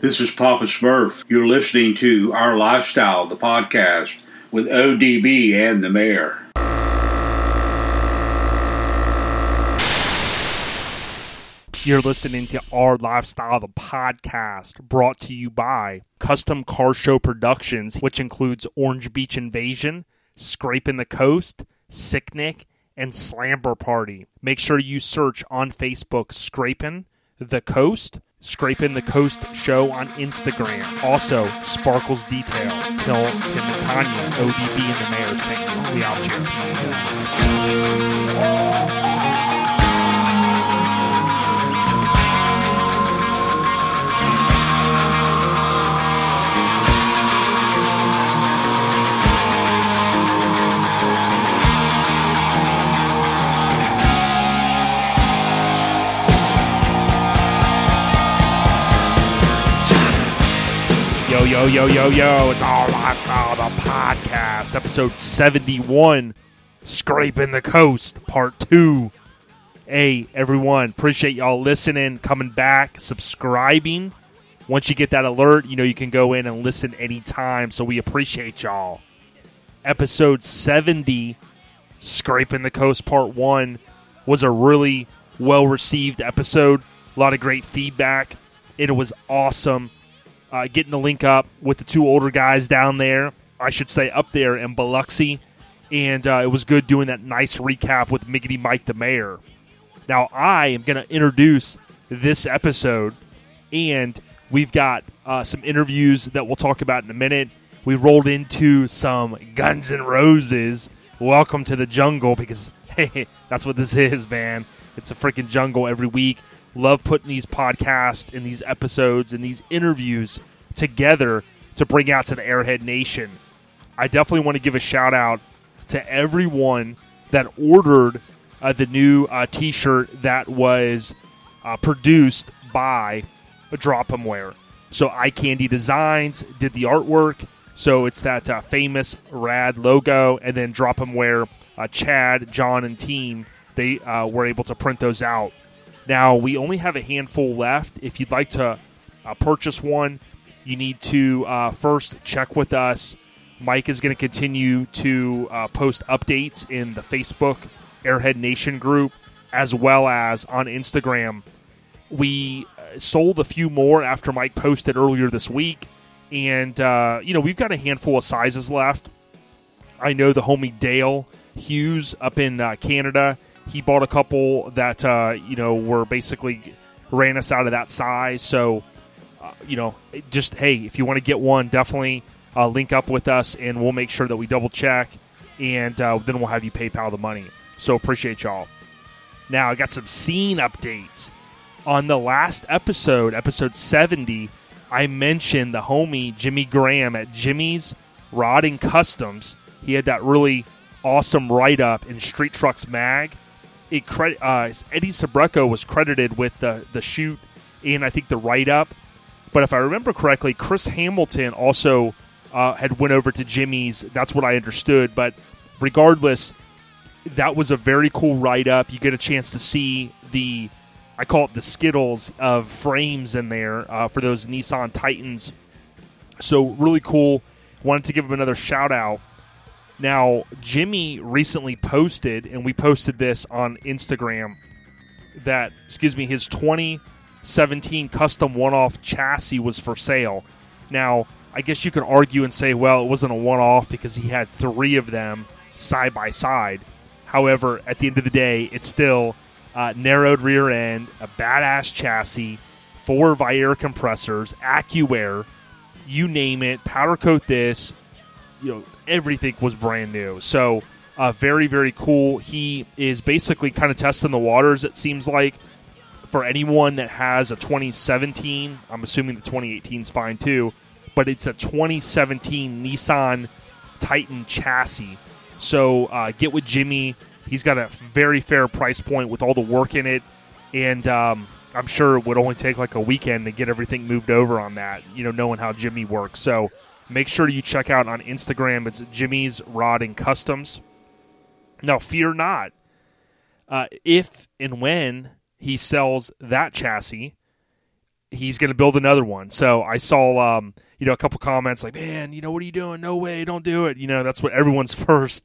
This is Papa Smurf. You're listening to Our Lifestyle, the podcast, with ODB and the Mayor. You're listening to Our Lifestyle, the podcast, brought to you by Custom Car Show Productions, which includes Orange Beach Invasion, Scraping the Coast, Sicknick, and Slamber Party. Make sure you search on Facebook Scraping the Coast Show on Instagram. Also, Sparkles Detail. Tim and Tanya, ODB and the Mayor saying we out here. Yo, it's Our Lifestyle, the podcast, episode 71, Scraping the Coast, part 2. Hey, everyone, appreciate y'all listening, coming back, subscribing. Once you get that alert, you can go in and listen anytime, so we appreciate y'all. Episode 70, Scraping the Coast, part 1, was a really well-received episode. A lot of great feedback. It was awesome. Getting the link up with the two older guys down there, I should say up there in Biloxi, and it was good doing that nice recap with Miggity Mike the Mayor. Now, I am going to introduce this episode, and we've got some interviews that we'll talk about in a minute. We rolled into some Guns N' Roses, Welcome to the Jungle, because, hey, that's what this is, man. It's a freaking jungle every week. Love putting these podcasts and these episodes and these interviews together to bring out to the Airhead Nation. I definitely want to give a shout out to everyone that ordered the new t-shirt that was produced by Drop'emware. So Eye Candy Designs did the artwork. So it's that famous rad logo, and then Drop'emware, Chad, John, and team, they were able to print those out. Now, we only have a handful left. If you'd like to purchase one, you need to first check with us. Mike is going to continue to post updates in the Facebook Airhead Nation group, as well as on Instagram. We sold a few more after Mike posted earlier this week, and we've got a handful of sizes left. I know the homie Dale Hughes up in Canada, he bought a couple that, were basically ran us out of that size. So, just, hey, if you want to get one, definitely link up with us, and we'll make sure that we double check, and then we'll have you PayPal the money. So appreciate y'all. Now, I got some scene updates. On the last episode, episode 70, I mentioned the homie Jimmy Graham at Jimmy's Rod and Customs. He had that really awesome write-up in Street Trucks Mag. Eddie Sabreco was credited with the shoot and I think the write-up. But if I remember correctly, Chris Hamilton also had went over to Jimmy's. That's what I understood. But regardless, that was a very cool write-up. You get a chance to see I call it the Skittles of frames in there for those Nissan Titans. So really cool. Wanted to give him another shout-out. Now, Jimmy recently posted, and we posted this on Instagram, his 2017 custom one-off chassis was for sale. Now, I guess you could argue and say, well, it wasn't a one-off because he had 3 of them side by side. However, at the end of the day, it's still narrowed rear end, a badass chassis, 4 Viair compressors, AccuAir, you name it, powder coat this, everything was brand new. So, very, very cool. He is basically kind of testing the waters, it seems like, for anyone that has a 2017. I'm assuming the 2018 is fine too, but it's a 2017 Nissan Titan chassis. So, get with Jimmy. He's got a very fair price point with all the work in it, and I'm sure it would only take like a weekend to get everything moved over on that, knowing how Jimmy works. So, make sure you check out on Instagram. It's Jimmy's Rod and Customs. Now, fear not. If and when he sells that chassis, he's going to build another one. So I saw, a couple comments like, man, what are you doing? No way, don't do it. That's what everyone's first,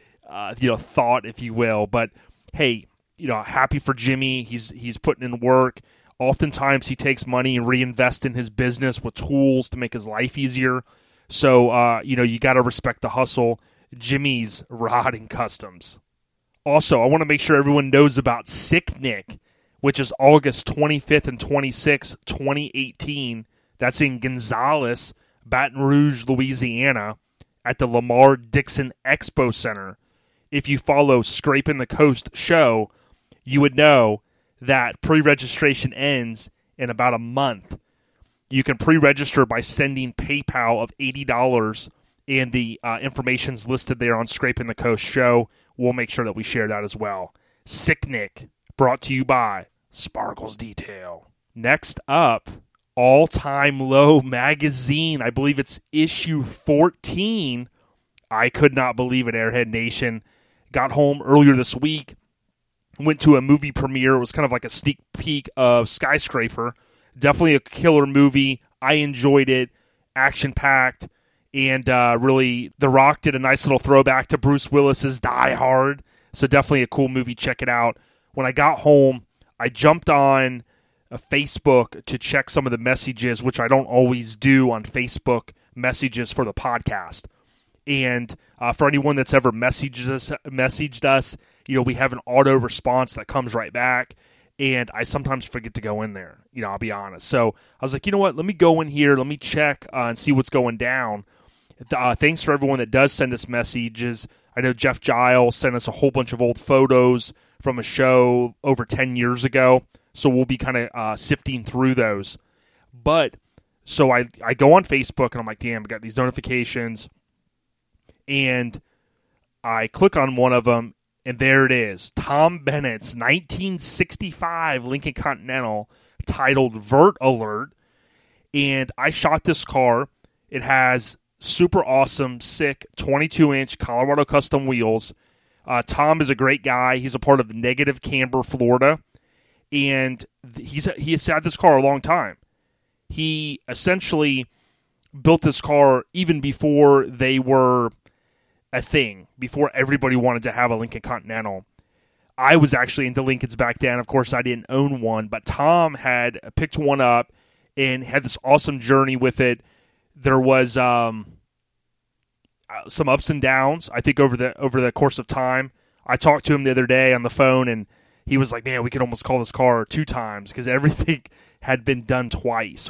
thought, if you will. But hey, happy for Jimmy. He's putting in work. Oftentimes he takes money and reinvests in his business with tools to make his life easier. So, you got to respect the hustle. Jimmy's Rod and Customs. Also, I want to make sure everyone knows about Sicknick, which is August 25th and 26th, 2018. That's in Gonzales, Baton Rouge, Louisiana, at the Lamar Dixon Expo Center. If you follow Scraping the Coast show, you would know that pre-registration ends in about a month. You can pre-register by sending PayPal of $80, and the information's listed there on Scraping the Coast show. We'll make sure that we share that as well. Sicknick, brought to you by Sparkles Detail. Next up, All Time Low magazine. I believe it's issue 14. I could not believe it, Airhead Nation. Got home earlier this week. Went to a movie premiere. It was kind of like a sneak peek of Skyscraper. Definitely a killer movie. I enjoyed it. Action-packed. And really, The Rock did a nice little throwback to Bruce Willis's Die Hard. So definitely a cool movie. Check it out. When I got home, I jumped on Facebook to check some of the messages, which I don't always do on Facebook messages for the podcast. And for anyone that's ever messaged us, we have an auto response that comes right back. And I sometimes forget to go in there, I'll be honest. So I was like, you know what, let me go in here, let me check and see what's going down. Thanks for everyone that does send us messages. I know Jeff Giles sent us a whole bunch of old photos from a show over 10 years ago. So we'll be kind of sifting through those. But, so I go on Facebook and I'm like, damn, I got these notifications. And I click on one of them. And there it is, Tom Bennett's 1965 Lincoln Continental titled Vert Alert. And I shot this car. It has super awesome, sick 22-inch Colorado custom wheels. Tom is a great guy. He's a part of Negative Camber, Florida. And he has had this car a long time. He essentially built this car even before they were a thing, before everybody wanted to have a Lincoln Continental. I was actually into Lincolns back then. Of course, I didn't own one, but Tom had picked one up and had this awesome journey with it. There was some ups and downs, I think, over the course of time. I talked to him the other day on the phone, and he was like, man, we could almost call this car 2 times because everything had been done twice.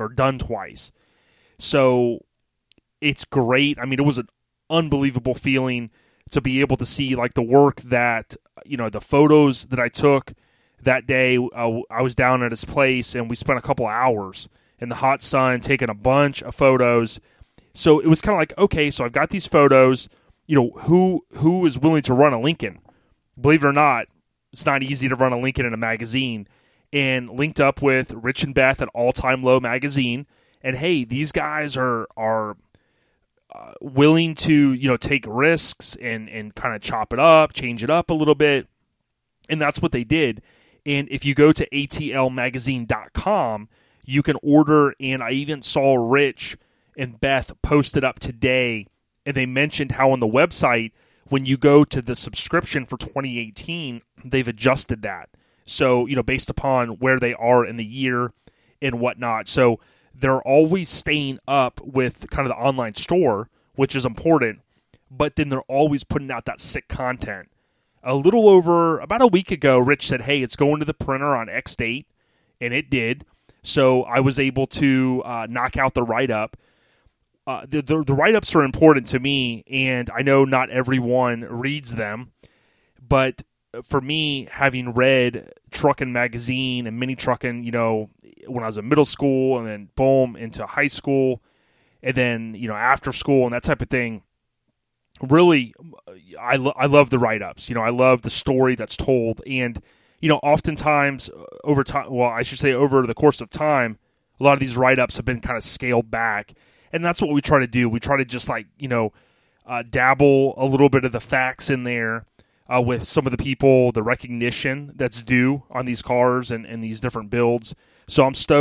So it's great. I mean, it was an unbelievable feeling to be able to see like the work that, the photos that I took that day. I was down at his place and we spent a couple hours in the hot sun taking a bunch of photos. So it was kind of like, okay, so I've got these photos, who is willing to run a Lincoln? Believe it or not, it's not easy to run a Lincoln in a magazine. And linked up with Rich and Beth at All Time Low magazine. And hey, these guys are willing to, take risks and kind of chop it up, change it up a little bit. And that's what they did. And if you go to atlmagazine.com, you can order, and I even saw Rich and Beth posted up today, and they mentioned how on the website, when you go to the subscription for 2018, they've adjusted that. So, based upon where they are in the year and whatnot. So they're always staying up with kind of the online store, which is important, but then they're always putting out that sick content. About a week ago, Rich said, hey, it's going to the printer on X date, and it did. So I was able to knock out the write-up. The write-ups are important to me, and I know not everyone reads them, but for me, having read Truckin' Magazine and Mini Truckin', when I was in middle school and then boom, into high school and then, after school and that type of thing, really, I love the write-ups. I love the story that's told. And, oftentimes over time, over the course of time, a lot of these write-ups have been kind of scaled back. And that's what we try to do. We try to just dabble a little bit of the facts in there with some of the people, the recognition that's due on these cars and these different builds. So I'm stoked.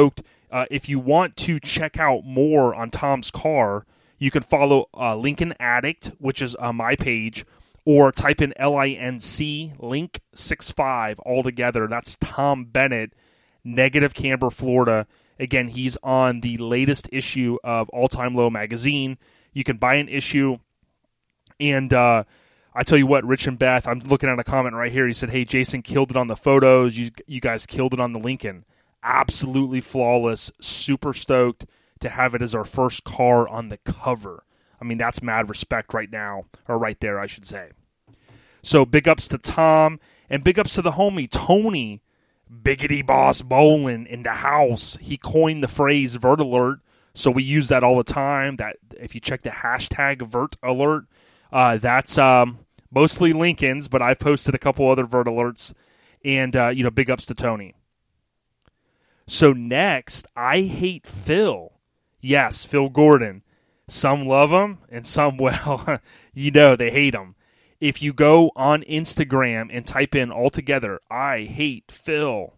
If you want to check out more on Tom's car, you can follow Lincoln Addict, which is my page, or type in LINC, Link65 all together. That's Tom Bennett, Negative Camber, Florida. Again, he's on the latest issue of All Time Low magazine. You can buy an issue, and I tell you what, Rich and Beth, I'm looking at a comment right here. He said, hey, Jason killed it on the photos. You guys killed it on the Lincoln. Absolutely flawless. Super stoked to have it as our first car on the cover. I mean, that's mad respect right now, or right there, I should say. So big ups to Tom, and big ups to the homie, Tony, Biggity Boss Bolin in the house. He coined the phrase Vert Alert, so we use that all the time. That if you check the hashtag Vert Alert, that's mostly Lincoln's, but I've posted a couple other Vert Alerts, and big ups to Tony. So next, I Hate Phil. Yes, Phil Gordon. Some love him, and some, well, they hate him. If you go on Instagram and type in altogether, I Hate Phil.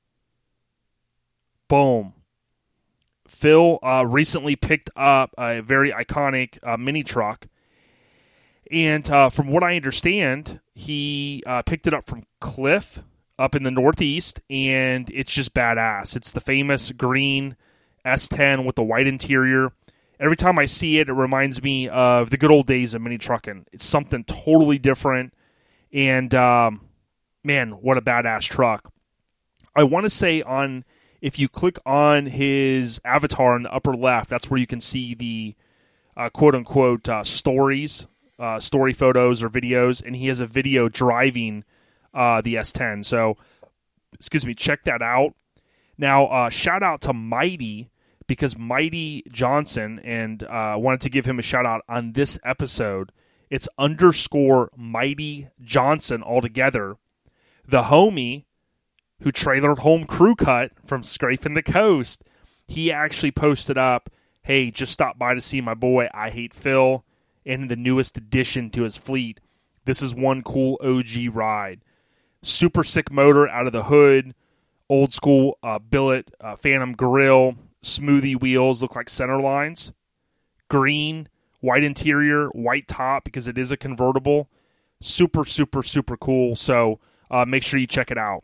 Boom. Phil recently picked up a very iconic mini truck. And from what I understand, he picked it up from Cliff up in the Northeast, and it's just badass. It's the famous green S10 with the white interior. Every time I see it, it reminds me of the good old days of mini trucking. It's something totally different, and man, what a badass truck. I want to say if you click on his avatar in the upper left, that's where you can see the quote-unquote story photos or videos, and he has a video driving the S10. So, check that out. Now, shout out to Mighty, because Mighty Johnson, and wanted to give him a shout-out on this episode. It's _ Mighty Johnson altogether. The homie who trailered home Crew Cut from Scraping the Coast, he actually posted up, hey, just stop by to see my boy, I Hate Phil, and the newest addition to his fleet. This is one cool OG ride. Super sick motor out of the hood, old school billet, Phantom grill, smoothie wheels, look like center lines, green, white interior, white top because it is a convertible. Super, super, super cool. So make sure you check it out.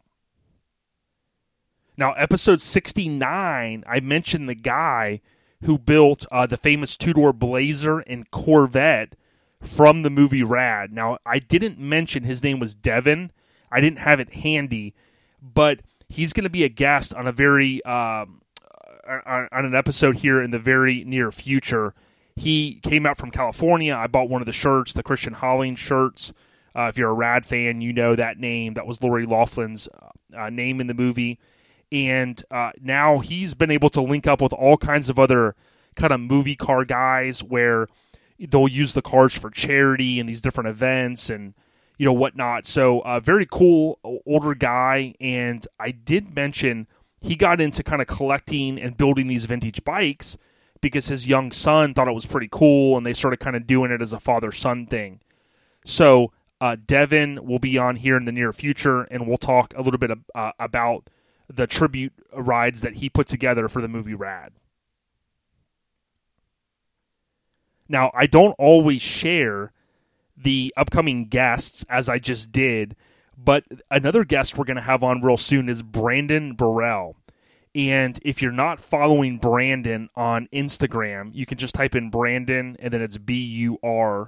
Now, episode 69, I mentioned the guy who built the famous two-door Blazer and Corvette from the movie Rad. Now, I didn't mention his name was Devin. I didn't have it handy, but he's going to be a guest on a very on an episode here in the very near future. He came out from California. I bought one of the shirts, the Christian Holling shirts. If you're a Rad fan, you know that name. That was Lori Loughlin's name in the movie. And now he's been able to link up with all kinds of other kind of movie car guys where they'll use the cars for charity and these different events and whatnot. So very cool older guy. And I did mention he got into kind of collecting and building these vintage bikes because his young son thought it was pretty cool, and they started kind of doing it as a father-son thing. So Devin will be on here in the near future, and we'll talk a little bit about the tribute rides that he put together for the movie Rad. Now, I don't always share the upcoming guests as I just did, but another guest we're going to have on real soon is Brandon Burrell. And if you're not following Brandon on Instagram, you can just type in Brandon, and then it's Burrell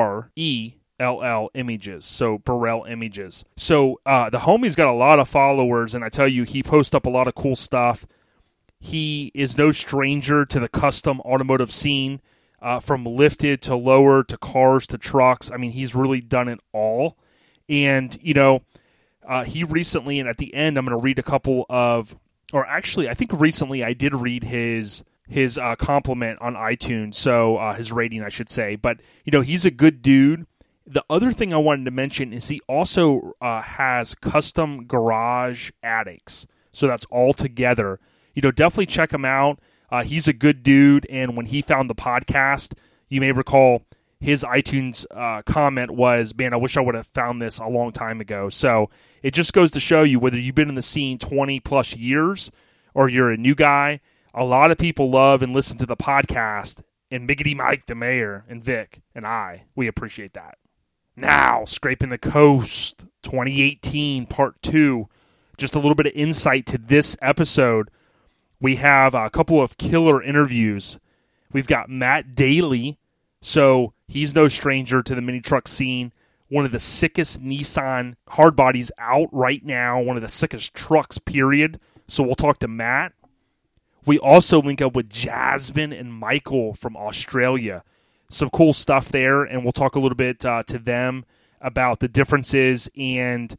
Images. So Burrell Images. So the homie's got a lot of followers, and I tell you, he posts up a lot of cool stuff. He is no stranger to the custom automotive scene, from lifted to lower to cars to trucks. I mean, he's really done it all. And, he recently, and at the end, I'm going to read a couple of, or actually, I think recently I did read his compliment on iTunes, so his rating, I should say. But, he's a good dude. The other thing I wanted to mention is he also has custom garage attics. So that's all together. Definitely check him out. He's a good dude, and when he found the podcast, you may recall his iTunes comment was, man, I wish I would have found this a long time ago. So it just goes to show you, whether you've been in the scene 20-plus years or you're a new guy, a lot of people love and listen to the podcast, and Miggity Mike, the mayor, and Vic, and we appreciate that. Now, Scraping the Coast 2018 Part 2. Just a little bit of insight to this episode. We have a couple of killer interviews. We've got Matt Daly, so he's no stranger to the mini truck scene. One of the sickest Nissan hardbodies out right now. One of the sickest trucks, period. So we'll talk to Matt. We also link up with Jasmine and Michael from Australia. Some cool stuff there, and we'll talk a little bit to them about the differences and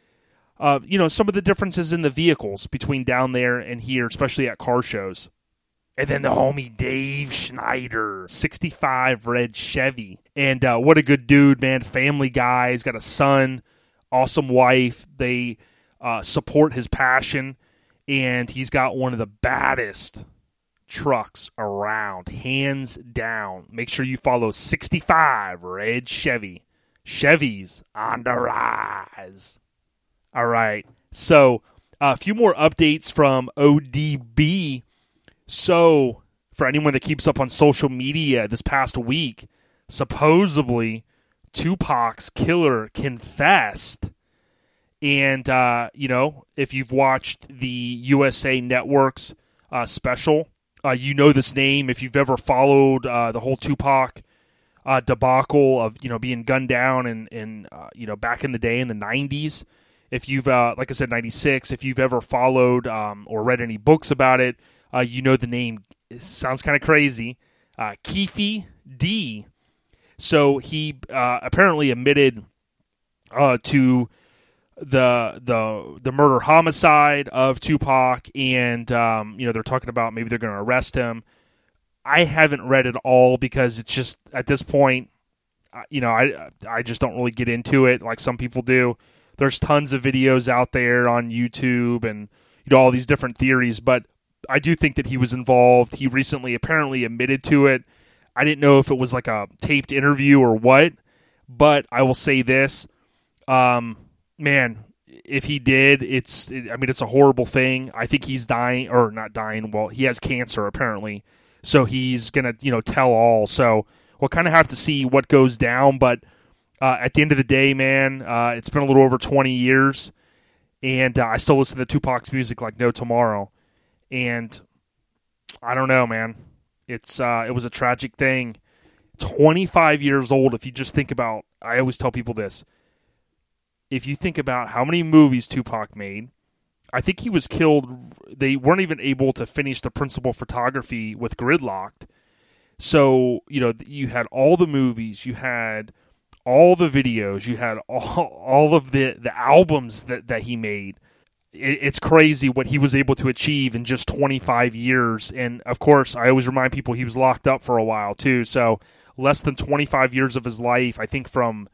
some of the differences in the vehicles between down there and here, especially at car shows. And then the homie Dave Schneider, 65 red Chevy. And what a good dude, man. Family guy. He's got a son, awesome wife. They support his passion. And he's got one of the baddest trucks around, hands down. Make sure you follow 65 red Chevy. Chevy's on the rise. All right. So a few more updates from ODB. So for anyone that keeps up on social media this past week, supposedly Tupac's killer confessed. And, if you've watched the USA Network's special, you know this name. If you've ever followed the whole Tupac debacle of, being gunned down and back in the day in the 90s, if you've, like I said, 96, if you've ever followed or read any books about it, you know the name. It sounds kind of crazy. Keffe D. So he apparently admitted to the murder homicide of Tupac, and they're talking about maybe they're going to arrest him. I haven't read it all because it's just at this point, I just don't really get into it like some people do. There's tons of videos out there on YouTube and all these different theories, but I do think that he was involved. He recently apparently admitted to it. I didn't know if it was like a taped interview or what, but I will say this. Man, if he did, it's a horrible thing. I think he's dying, or not dying. Well, he has cancer apparently, so he's gonna, tell all. So we'll kind of have to see what goes down. But at the end of the day, man, it's been a little over 20 years, and I still listen to Tupac's music like no tomorrow. And I don't know, man. It was a tragic thing. 25 years old. If you just think about, I always tell people this. If you think about how many movies Tupac made, I think he was killed. They weren't even able to finish the principal photography with Gridlocked. So, you had all the movies, you had all the videos, you had all of the albums that he made. It's crazy what he was able to achieve in just 25 years. And, of course, I always remind people he was locked up for a while, too. So less than 25 years of his life, I think from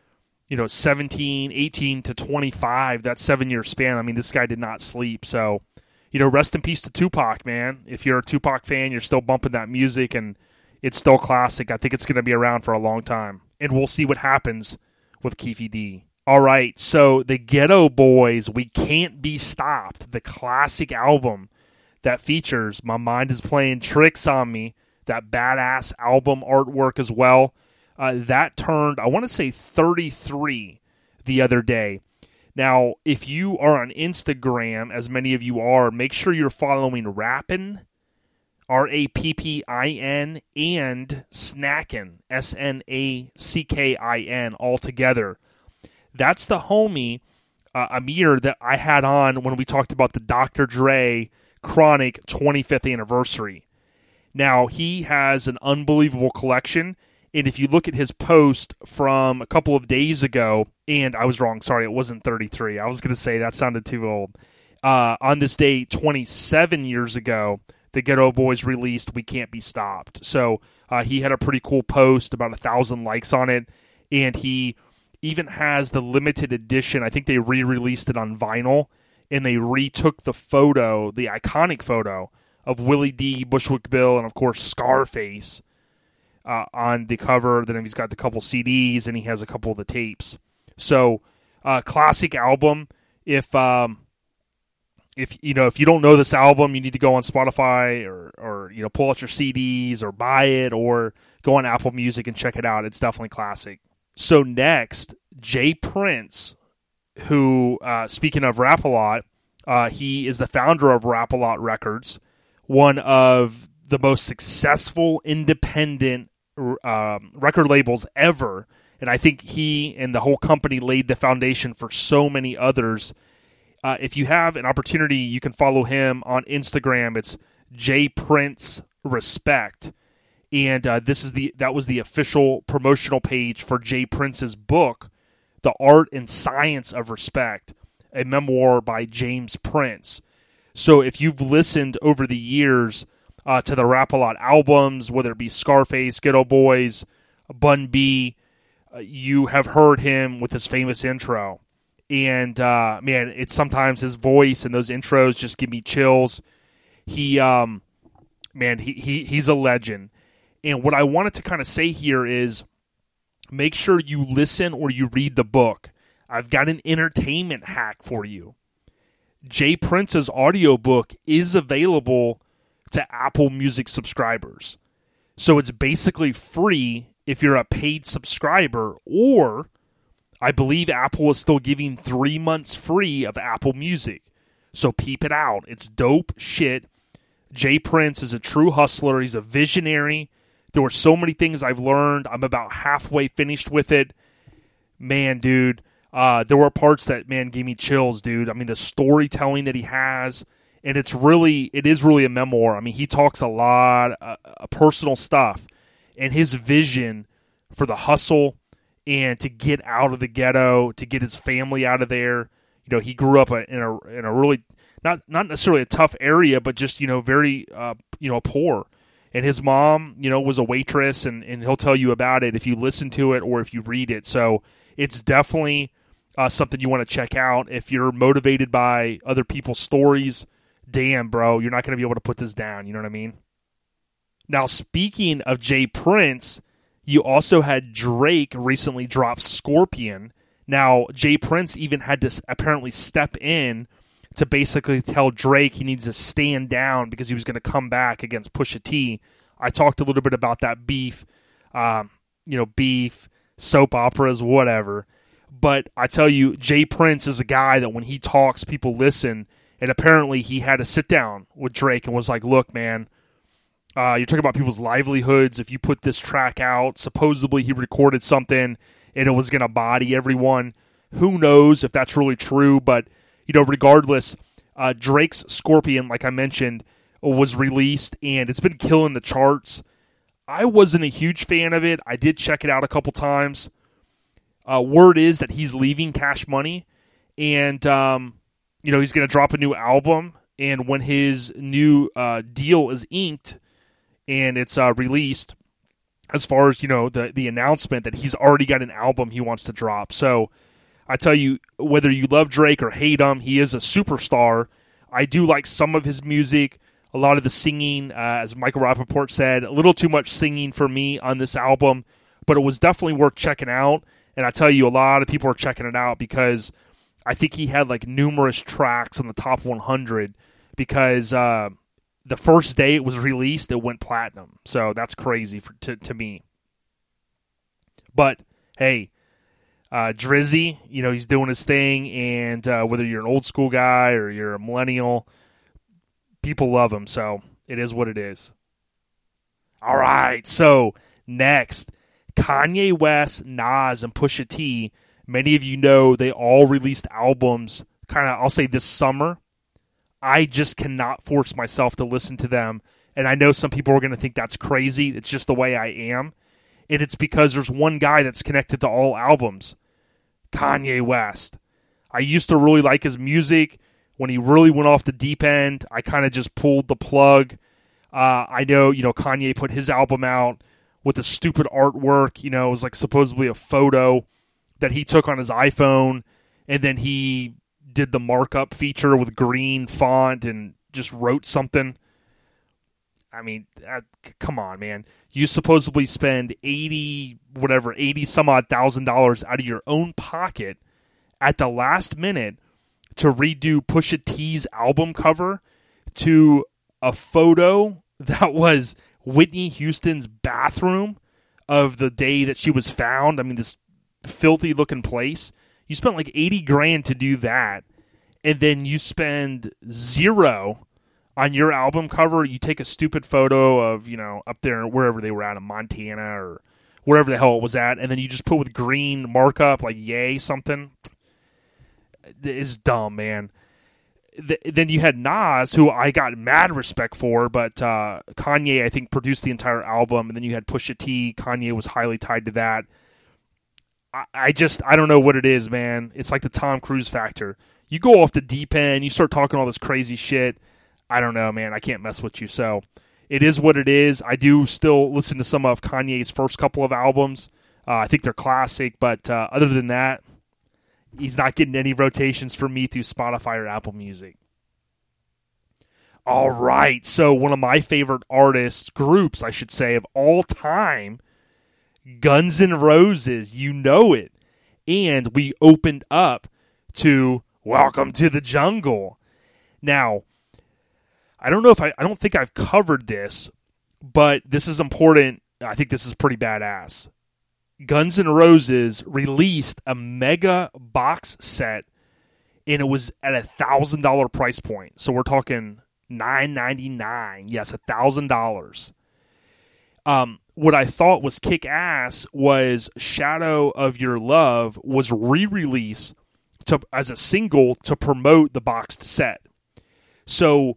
17, 18 to 25, that 7-year span. I mean, this guy did not sleep. So, rest in peace to Tupac, man. If you're a Tupac fan, you're still bumping that music, and it's still classic. I think it's going to be around for a long time. And we'll see what happens with Keffe D. All right, so the Ghetto Boys, We Can't Be Stopped, the classic album that features My Mind Is Playing Tricks on Me, that badass album artwork as well. That turned, I want to say 33 the other day. Now, if you are on Instagram, as many of you are, make sure you're following Rappin, Rappin, and Snackin, Snackin, all together. That's the homie, Amir, that I had on when we talked about the Dr. Dre Chronic 25th anniversary. Now, he has an unbelievable collection. And if you look at his post from a couple of days ago, and I was wrong, sorry, it wasn't 33. I was going to say that sounded too old. On this day, 27 years ago, the Ghetto Boys released We Can't Be Stopped. So he had a pretty cool post, about 1,000 likes on it, and he even has the limited edition. I think they re-released it on vinyl, and they retook the photo, the iconic photo, of Willie D, Bushwick Bill, and of course Scarface on the cover. Then he's got the couple CDs, and he has a couple of the tapes. So, classic album. If if you don't know this album, you need to go on Spotify or pull out your CDs or buy it or go on Apple Music and check it out. It's definitely classic. So next, J. Prince, who, speaking of Rap-A-Lot, he is the founder of Rap-A-Lot Records, one of the most successful independent record labels ever. And I think he and the whole company laid the foundation for so many others. If you have an opportunity, you can follow him on Instagram. It's J. Prince Respect. And that was the official promotional page for J. Prince's book, The Art and Science of Respect, a memoir by James Prince. So if you've listened over the years to the Rap-A-Lot albums, whether it be Scarface, Ghetto Boys, Bun B, you have heard him with his famous intro. And, man, it's sometimes his voice and those intros just give me chills. He's a legend. And what I wanted to kind of say here is make sure you listen or you read the book. I've got an entertainment hack for you. J. Prince's audiobook is available to Apple Music subscribers. So it's basically free if you're a paid subscriber, or I believe Apple is still giving 3 months free of Apple Music. So peep it out. It's dope shit. J. Prince is a true hustler. He's a visionary. There were so many things I've learned. I'm about halfway finished with it. Man, dude, there were parts that, man, gave me chills, dude. I mean, the storytelling that he has, and it is really a memoir. I mean, he talks a lot of personal stuff, and his vision for the hustle and to get out of the ghetto, to get his family out of there. He grew up in a really not necessarily a tough area, but just very poor. And his mom, was a waitress, and he'll tell you about it if you listen to it or if you read it. So it's definitely something you want to check out. If you're motivated by other people's stories, damn, bro, you're not going to be able to put this down. You know what I mean? Now, speaking of J. Prince, you also had Drake recently drop Scorpion. Now, J. Prince even had to apparently step in to basically tell Drake he needs to stand down because he was going to come back against Pusha T. I talked a little bit about that beef, beef, soap operas, whatever. But I tell you, J. Prince is a guy that when he talks, people listen. And apparently he had to sit down with Drake and was like, look, man, you're talking about people's livelihoods. If you put this track out, supposedly he recorded something and it was going to body everyone. Who knows if that's really true? But, regardless, Drake's Scorpion, like I mentioned, was released and it's been killing the charts. I wasn't a huge fan of it. I did check it out a couple times. Word is that he's leaving Cash Money and, he's going to drop a new album. And when his new deal is inked and it's released, as far as, the announcement that he's already got an album he wants to drop. So I tell you, whether you love Drake or hate him, he is a superstar. I do like some of his music, a lot of the singing, as Michael Rappaport said, a little too much singing for me on this album, but it was definitely worth checking out. And I tell you, a lot of people are checking it out because I think he had like numerous tracks on the top 100 because the first day it was released, it went platinum. So that's crazy to me. But, hey, Drizzy, he's doing his thing, and whether you're an old school guy or you're a millennial, people love him, so it is what it is. All right, so next, Kanye West, Nas, and Pusha T. Many of you know they all released albums kind of, I'll say, this summer. I just cannot force myself to listen to them, and I know some people are going to think that's crazy. It's just the way I am, and it's because there's one guy that's connected to all albums, Kanye West. I used to really like his music. When he really went off the deep end, I kind of just pulled the plug. I know, Kanye put his album out with a stupid artwork. It was like supposedly a photo that he took on his iPhone, and then he did the markup feature with green font and just wrote something. I mean, come on, man. You supposedly spend $80 some odd $1,000 out of your own pocket at the last minute to redo Pusha T's album cover to a photo that was Whitney Houston's bathroom of the day that she was found. I mean, this filthy looking place. You spent like $80,000 to do that, and then you spend zero on your album cover. You take a stupid photo of, up there wherever they were at in Montana or wherever the hell it was at, and then you just put with green markup like yay something. It's dumb, man. Then you had Nas, who I got mad respect for, but Kanye, I think, produced the entire album, and then you had Pusha T. Kanye was highly tied to that. I don't know what it is, man. It's like the Tom Cruise factor. You go off the deep end, you start talking all this crazy shit. I don't know, man. I can't mess with you. So it is what it is. I do still listen to some of Kanye's first couple of albums. I think they're classic, but other than that, he's not getting any rotations from me through Spotify or Apple Music. All right, so one of my favorite artists, groups, I should say, of all time, Guns N' Roses, you know it. And we opened up to Welcome to the Jungle. Now, I don't think I've covered this, but this is important. I think this is pretty badass. Guns N' Roses released a mega box set, and it was at $1,000 price point. So we're talking $9.99. Yes, $1,000. What I thought was kick ass was Shadow of Your Love was re-released as a single to promote the boxed set. So,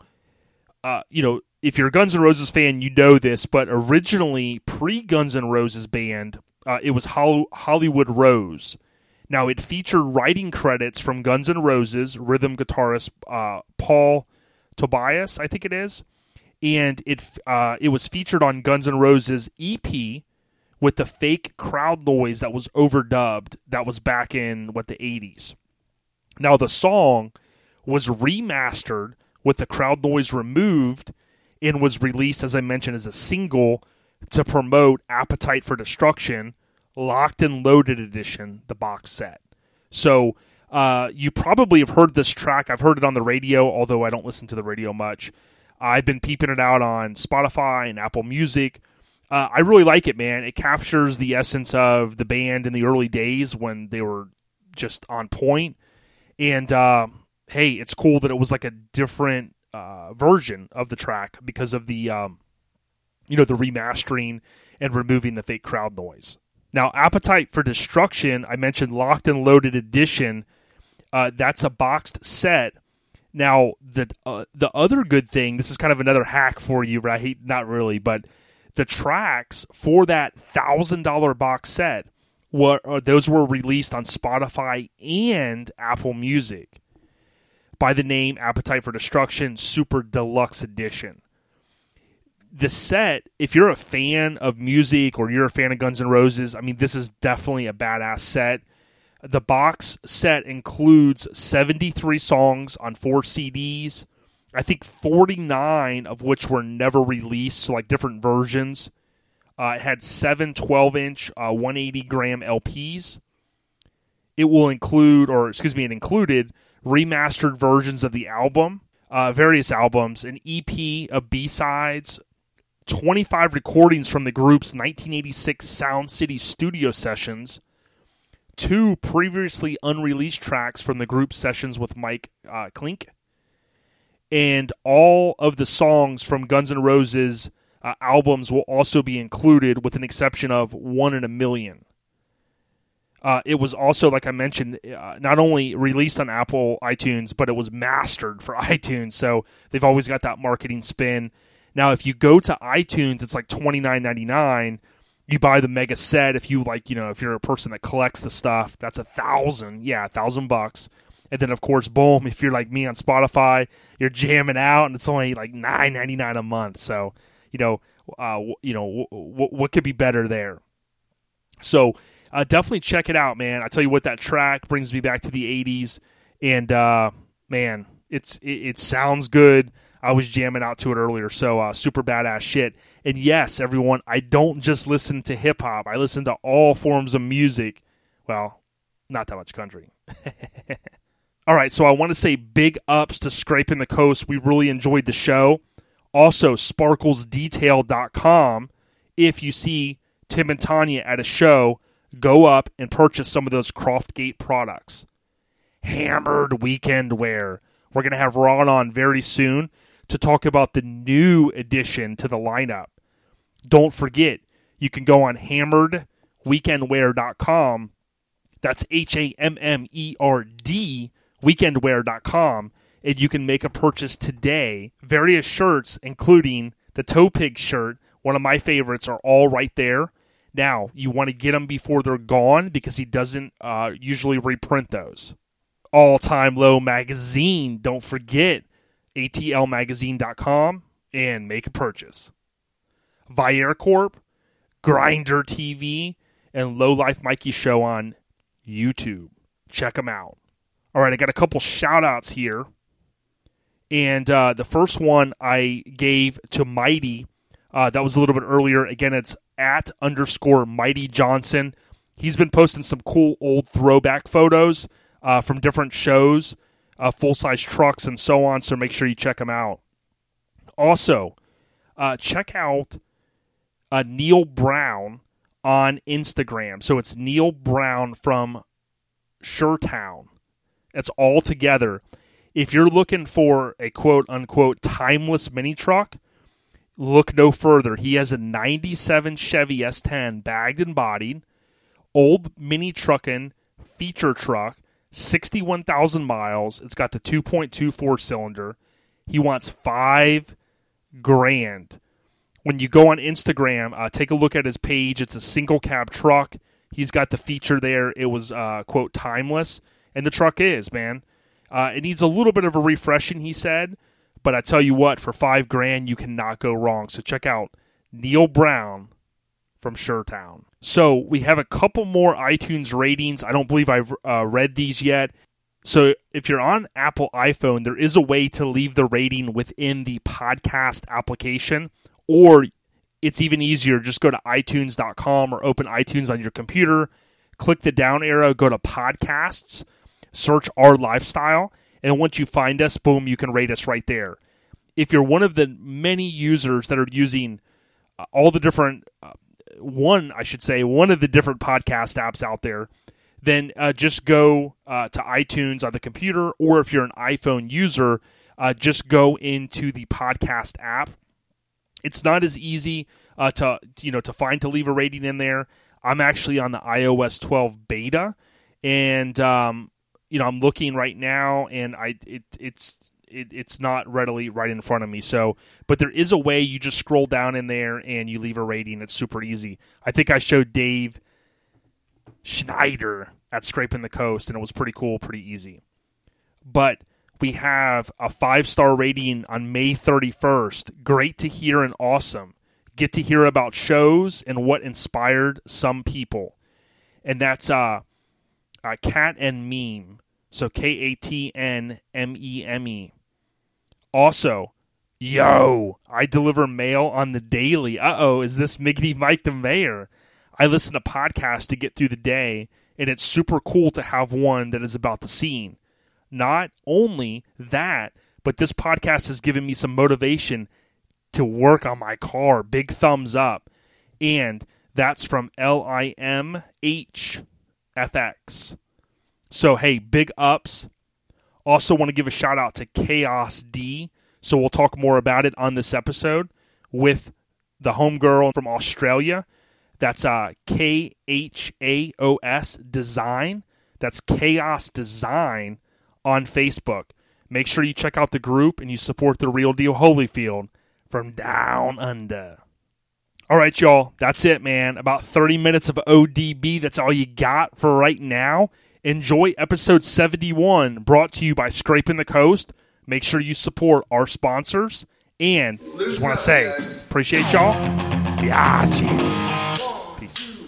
if you're a Guns N' Roses fan, you know this, but originally pre-Guns N' Roses band, it was Hollywood Rose. Now, it featured writing credits from Guns N' Roses, rhythm guitarist Paul Tobias, I think it is, and it was featured on Guns N' Roses' EP with the fake crowd noise that was overdubbed. That was back in, the 80s. Now, the song was remastered with the crowd noise removed and was released, as I mentioned, as a single to promote Appetite for Destruction, Locked and Loaded Edition, the box set. So you probably have heard this track. I've heard it on the radio, although I don't listen to the radio much. I've been peeping it out on Spotify and Apple Music. I really like it, man. It captures the essence of the band in the early days when they were just on point. And, hey, it's cool that it was like a different version of the track because of the the remastering and removing the fake crowd noise. Now, Appetite for Destruction, I mentioned Locked and Loaded Edition. That's a boxed set. Now, the other good thing, this is kind of another hack for you, right? Not really, but the tracks for that $1,000 box set, those were released on Spotify and Apple Music by the name Appetite for Destruction Super Deluxe Edition. The set, if you're a fan of music or you're a fan of Guns N' Roses, I mean, this is definitely a badass set. The box set includes 73 songs on 4 CDs. I think 49 of which were never released, so like different versions. It had 7 12-inch, 180-gram LPs. It included remastered versions of the album, various albums, an EP of B-sides, 25 recordings from the group's 1986 Sound City studio sessions, 2 previously unreleased tracks from the group's sessions with Mike Klink, and all of the songs from Guns N' Roses albums will also be included, with an exception of One in a Million. It was also, like I mentioned, not only released on Apple iTunes, but it was mastered for iTunes, so they've always got that marketing spin. Now, if you go to iTunes, it's like $29.99. You buy the mega set. If you if you're a person that collects the stuff, that's $1,000. And then, of course, boom, if you're like me on Spotify, you're jamming out, and it's only like $9.99 a month. So, what could be better there? So, definitely check it out, man. I tell you what, that track brings me back to the 80s, and man, it sounds good. I was jamming out to it earlier, so super badass shit. And yes, everyone, I don't just listen to hip-hop. I listen to all forms of music. Well, not that much country. All right, so I want to say big ups to Scraping the Coast. We really enjoyed the show. Also, sparklesdetail.com. If you see Tim and Tanya at a show, go up and purchase some of those Croftgate products. Hammered Weekend Wear. We're going to have Ron on very soon to talk about the new addition to the lineup. Don't forget, you can go on hammeredweekendwear.com. That's HAMMERD, weekendwear.com, and you can make a purchase today. Various shirts, including the Toe Pig shirt, one of my favorites, are all right there. Now, you want to get them before they're gone because he doesn't usually reprint those. All Time Low magazine, don't forget, atlmagazine.com, and make a purchase. Viair Corp, Grinder TV, and Low Life Mikey Show on YouTube. Check them out. All right, I got a couple shout-outs here. And the first one I gave to Mighty. That was a little bit earlier. Again, it's @_Mighty Johnson. He's been posting some cool old throwback photos from different shows, full-size trucks and so on, so make sure you check them out. Also, check out Neil Brown on Instagram. So it's Neil Brown from Shertown. It's all together. If you're looking for a quote-unquote timeless mini truck, look no further. He has a 97 Chevy S10 bagged and bodied, old mini trucking feature truck, 61,000 miles. It's got the 2.24 cylinder. He wants $5,000. When you go on Instagram, take a look at his page. It's a single cab truck. He's got the feature there. It was, quote, timeless. And the truck is, man. It needs a little bit of a refreshing, he said. But I tell you what, for $5,000, you cannot go wrong. So check out Neil Brown from Shertown. So we have a couple more iTunes ratings. I don't believe I've read these yet. So if you're on Apple iPhone, there is a way to leave the rating within the podcast application. Or it's even easier. Just go to iTunes.com or open iTunes on your computer. Click the down arrow, go to podcasts, search Our Lifestyle, and once you find us, boom, you can rate us right there. If you're one of the many users that are using all the different, one of the different podcast apps out there, then just go to iTunes on the computer, or if you're an iPhone user, just go into the podcast app. It's not as easy to find to leave a rating in there. I'm actually on the iOS 12 beta, and I'm looking right now, and it's not readily right in front of me. So, but there is a way. You just scroll down in there and you leave a rating. It's super easy. I think I showed Dave Schneider at Scraping the Coast, and it was pretty cool, pretty easy. But we have a 5-star rating on May 31st. Great to hear and awesome. Get to hear about shows and what inspired some people. And that's Cat and Meme. So KATNMEME. Also, yo, I deliver mail on the daily. Is this Miggity Mike the Mayor? I listen to podcasts to get through the day, and it's super cool to have one that is about the scene. Not only that, but this podcast has given me some motivation to work on my car. Big thumbs up. And that's from LIMHFX. So, hey, big ups. Also want to give a shout out to Chaos D. So we'll talk more about it on this episode with the homegirl from Australia. That's KHAOS Design. That's Chaos Design on Facebook. Make sure you check out the group and you support the Real Deal Holyfield from down under. All right, y'all. That's it, man. About 30 minutes of ODB. That's all you got for right now. Enjoy episode 71, brought to you by Scraping the Coast. Make sure you support our sponsors. And just want to say, appreciate y'all. Biaggi. Peace.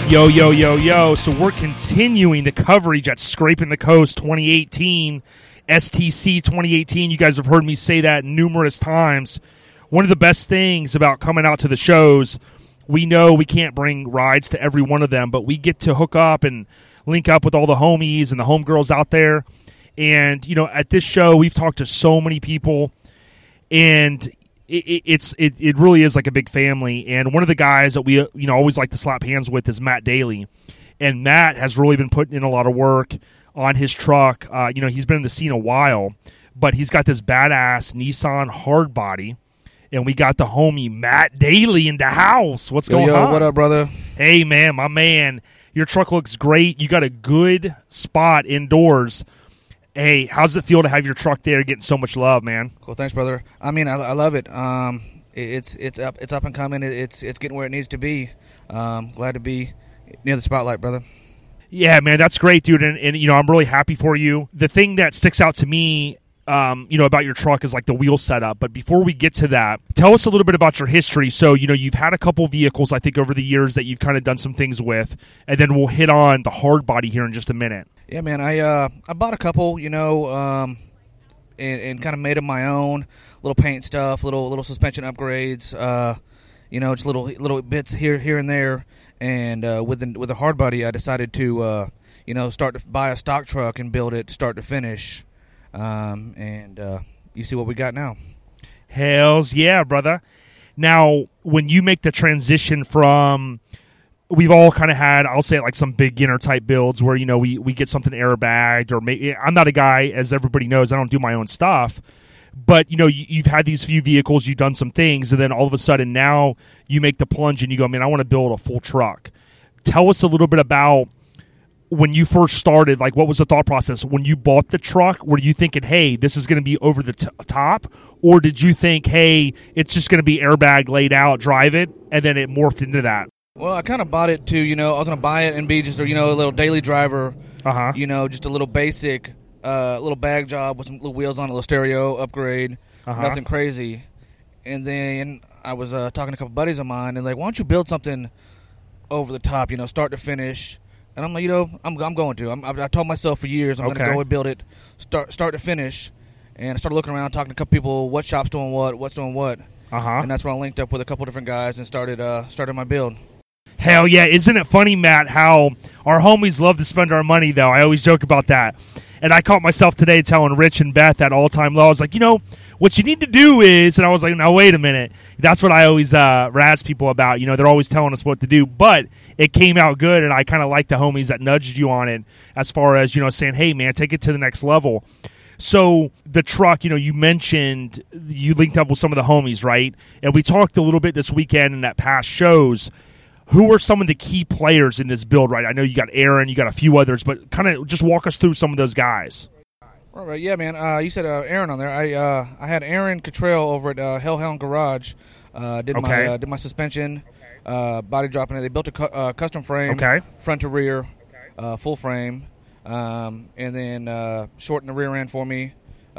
Yo, yo, yo, yo. So we're continuing the coverage at Scraping the Coast 2018, STC 2018. You guys have heard me say that numerous times. One of the best things about coming out to the shows, we know we can't bring rides to every one of them, but we get to hook up and link up with all the homies and the homegirls out there. And, you know, at this show, we've talked to so many people, and it really is like a big family. And one of the guys that we always like to slap hands with is Matt Daly, and Matt has really been putting in a lot of work on his truck. He's been in the scene a while, but he's got this badass Nissan hard body, and we got the homie Matt Daly in the house. What's going on? What up, brother? Hey, man, my man, your truck looks great. You got a good spot indoors. Hey, how's it feel to have your truck there getting so much love, man? Cool, thanks, brother. I mean, I love it. It's up and coming. It's getting where it needs to be. Glad to be near the spotlight, brother. Yeah, man, that's great, dude. And I'm really happy for you. The thing that sticks out to me, about your truck is like the wheel setup. But before we get to that, tell us a little bit about your history. So, you've had a couple vehicles, I think, over the years that you've kind of done some things with, and then we'll hit on the hard body here in just a minute. Yeah, man, I bought a couple, and kind of made them my own. Little paint stuff, little suspension upgrades, just little bits here and there. And with the hard body, I decided to start to buy a stock truck and build it start to finish. And you see what we got now. Hells yeah, brother. Now, when you make the transition from, we've all kind of had, I'll say it like some beginner type builds where, we get something airbagged, or maybe, I'm not a guy, as everybody knows, I don't do my own stuff. But, you've had these few vehicles, you've done some things, and then all of a sudden now you make the plunge and you go, man, I want to build a full truck. Tell us a little bit about when you first started, like what was the thought process? When you bought the truck, were you thinking, hey, this is going to be over the top? Or did you think, hey, it's just going to be airbag laid out, drive it, and then it morphed into that? Well, I kind of bought it to, I was going to buy it and be just, a little daily driver, just a little basic little bag job with some little wheels on it, a little stereo upgrade, nothing crazy. And then I was talking to a couple buddies of mine, and like, why don't you build something over the top, start to finish? And I'm like, I'm going to. I told myself for years I'm going to go and build it, start to finish. And I started looking around, talking to a couple people, what shop's doing what's doing what. And that's when I linked up with a couple different guys and started my build. Hell yeah. Isn't it funny, Matt, how our homies love to spend our money, though? I always joke about that. And I caught myself today telling Rich and Beth at all-time low, I was like, what you need to do is, and I was like, now, wait a minute. That's what I always razz people about. They're always telling us what to do. But it came out good, and I kind of like the homies that nudged you on it as far as, saying, hey, man, take it to the next level. So the truck, you mentioned you linked up with some of the homies, right? And we talked a little bit this weekend in that past shows. Who are some of the key players in this build, right? I know you got Aaron, you got a few others, but kind of just walk us through some of those guys. All right, yeah, man. You said Aaron on there. I had Aaron Cottrell over at Hellhound Garage. Did my suspension, body dropping it. They built a custom frame, front to rear, full frame, and then shortened the rear end for me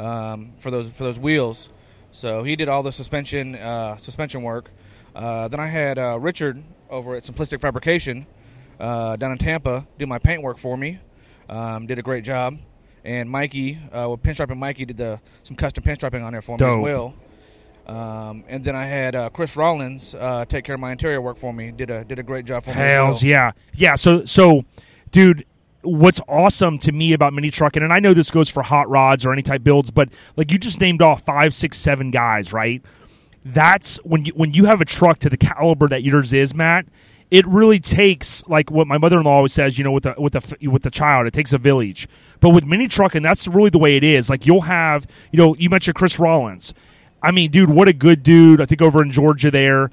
for those wheels. So he did all the suspension work. Then I had Richard over at Simplistic Fabrication down in Tampa do my paint work for me. Did a great job. And Mikey, with Pinstriping Mikey, did some custom pinstriping on there for me as well. And then I had Chris Rollins take care of my interior work for me. Did a great job for me as well. Yeah. So, dude, what's awesome to me about mini trucking, and I know this goes for hot rods or any type builds, but like you just named off 5, 6, 7 guys, right? That's when you have a truck to the caliber that yours is, Matt. It really takes, like what my mother-in-law always says, with the child, it takes a village. But with mini trucking, that's really the way it is. Like you'll have, you mentioned Chris Rollins. I mean, dude, what a good dude. I think over in Georgia there.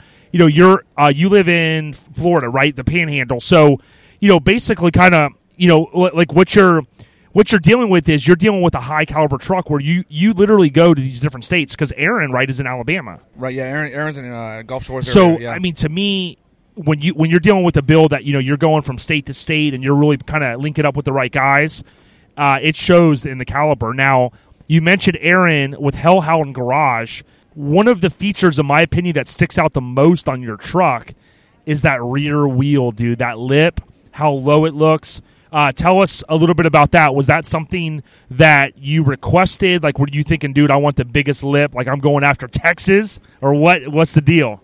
You live in Florida, right? The Panhandle. So, basically, kind of, like what you're dealing with is you're dealing with a high caliber truck where you literally go to these different states because Aaron, right, is in Alabama. Right. Yeah. Aaron's in Gulf Shores. So area, yeah. I mean, to me, when you're dealing with a build that you're going from state to state and you're really kind of linking up with the right guys, it shows in the caliber. Now, you mentioned Aaron with Hellhound Garage. One of the features, in my opinion, that sticks out the most on your truck is that rear wheel, dude. That lip, how low it looks. Tell us a little bit about that. Was that something that you requested? Like, were you thinking, dude, I want the biggest lip, like I'm going after Texas, or what? What's the deal?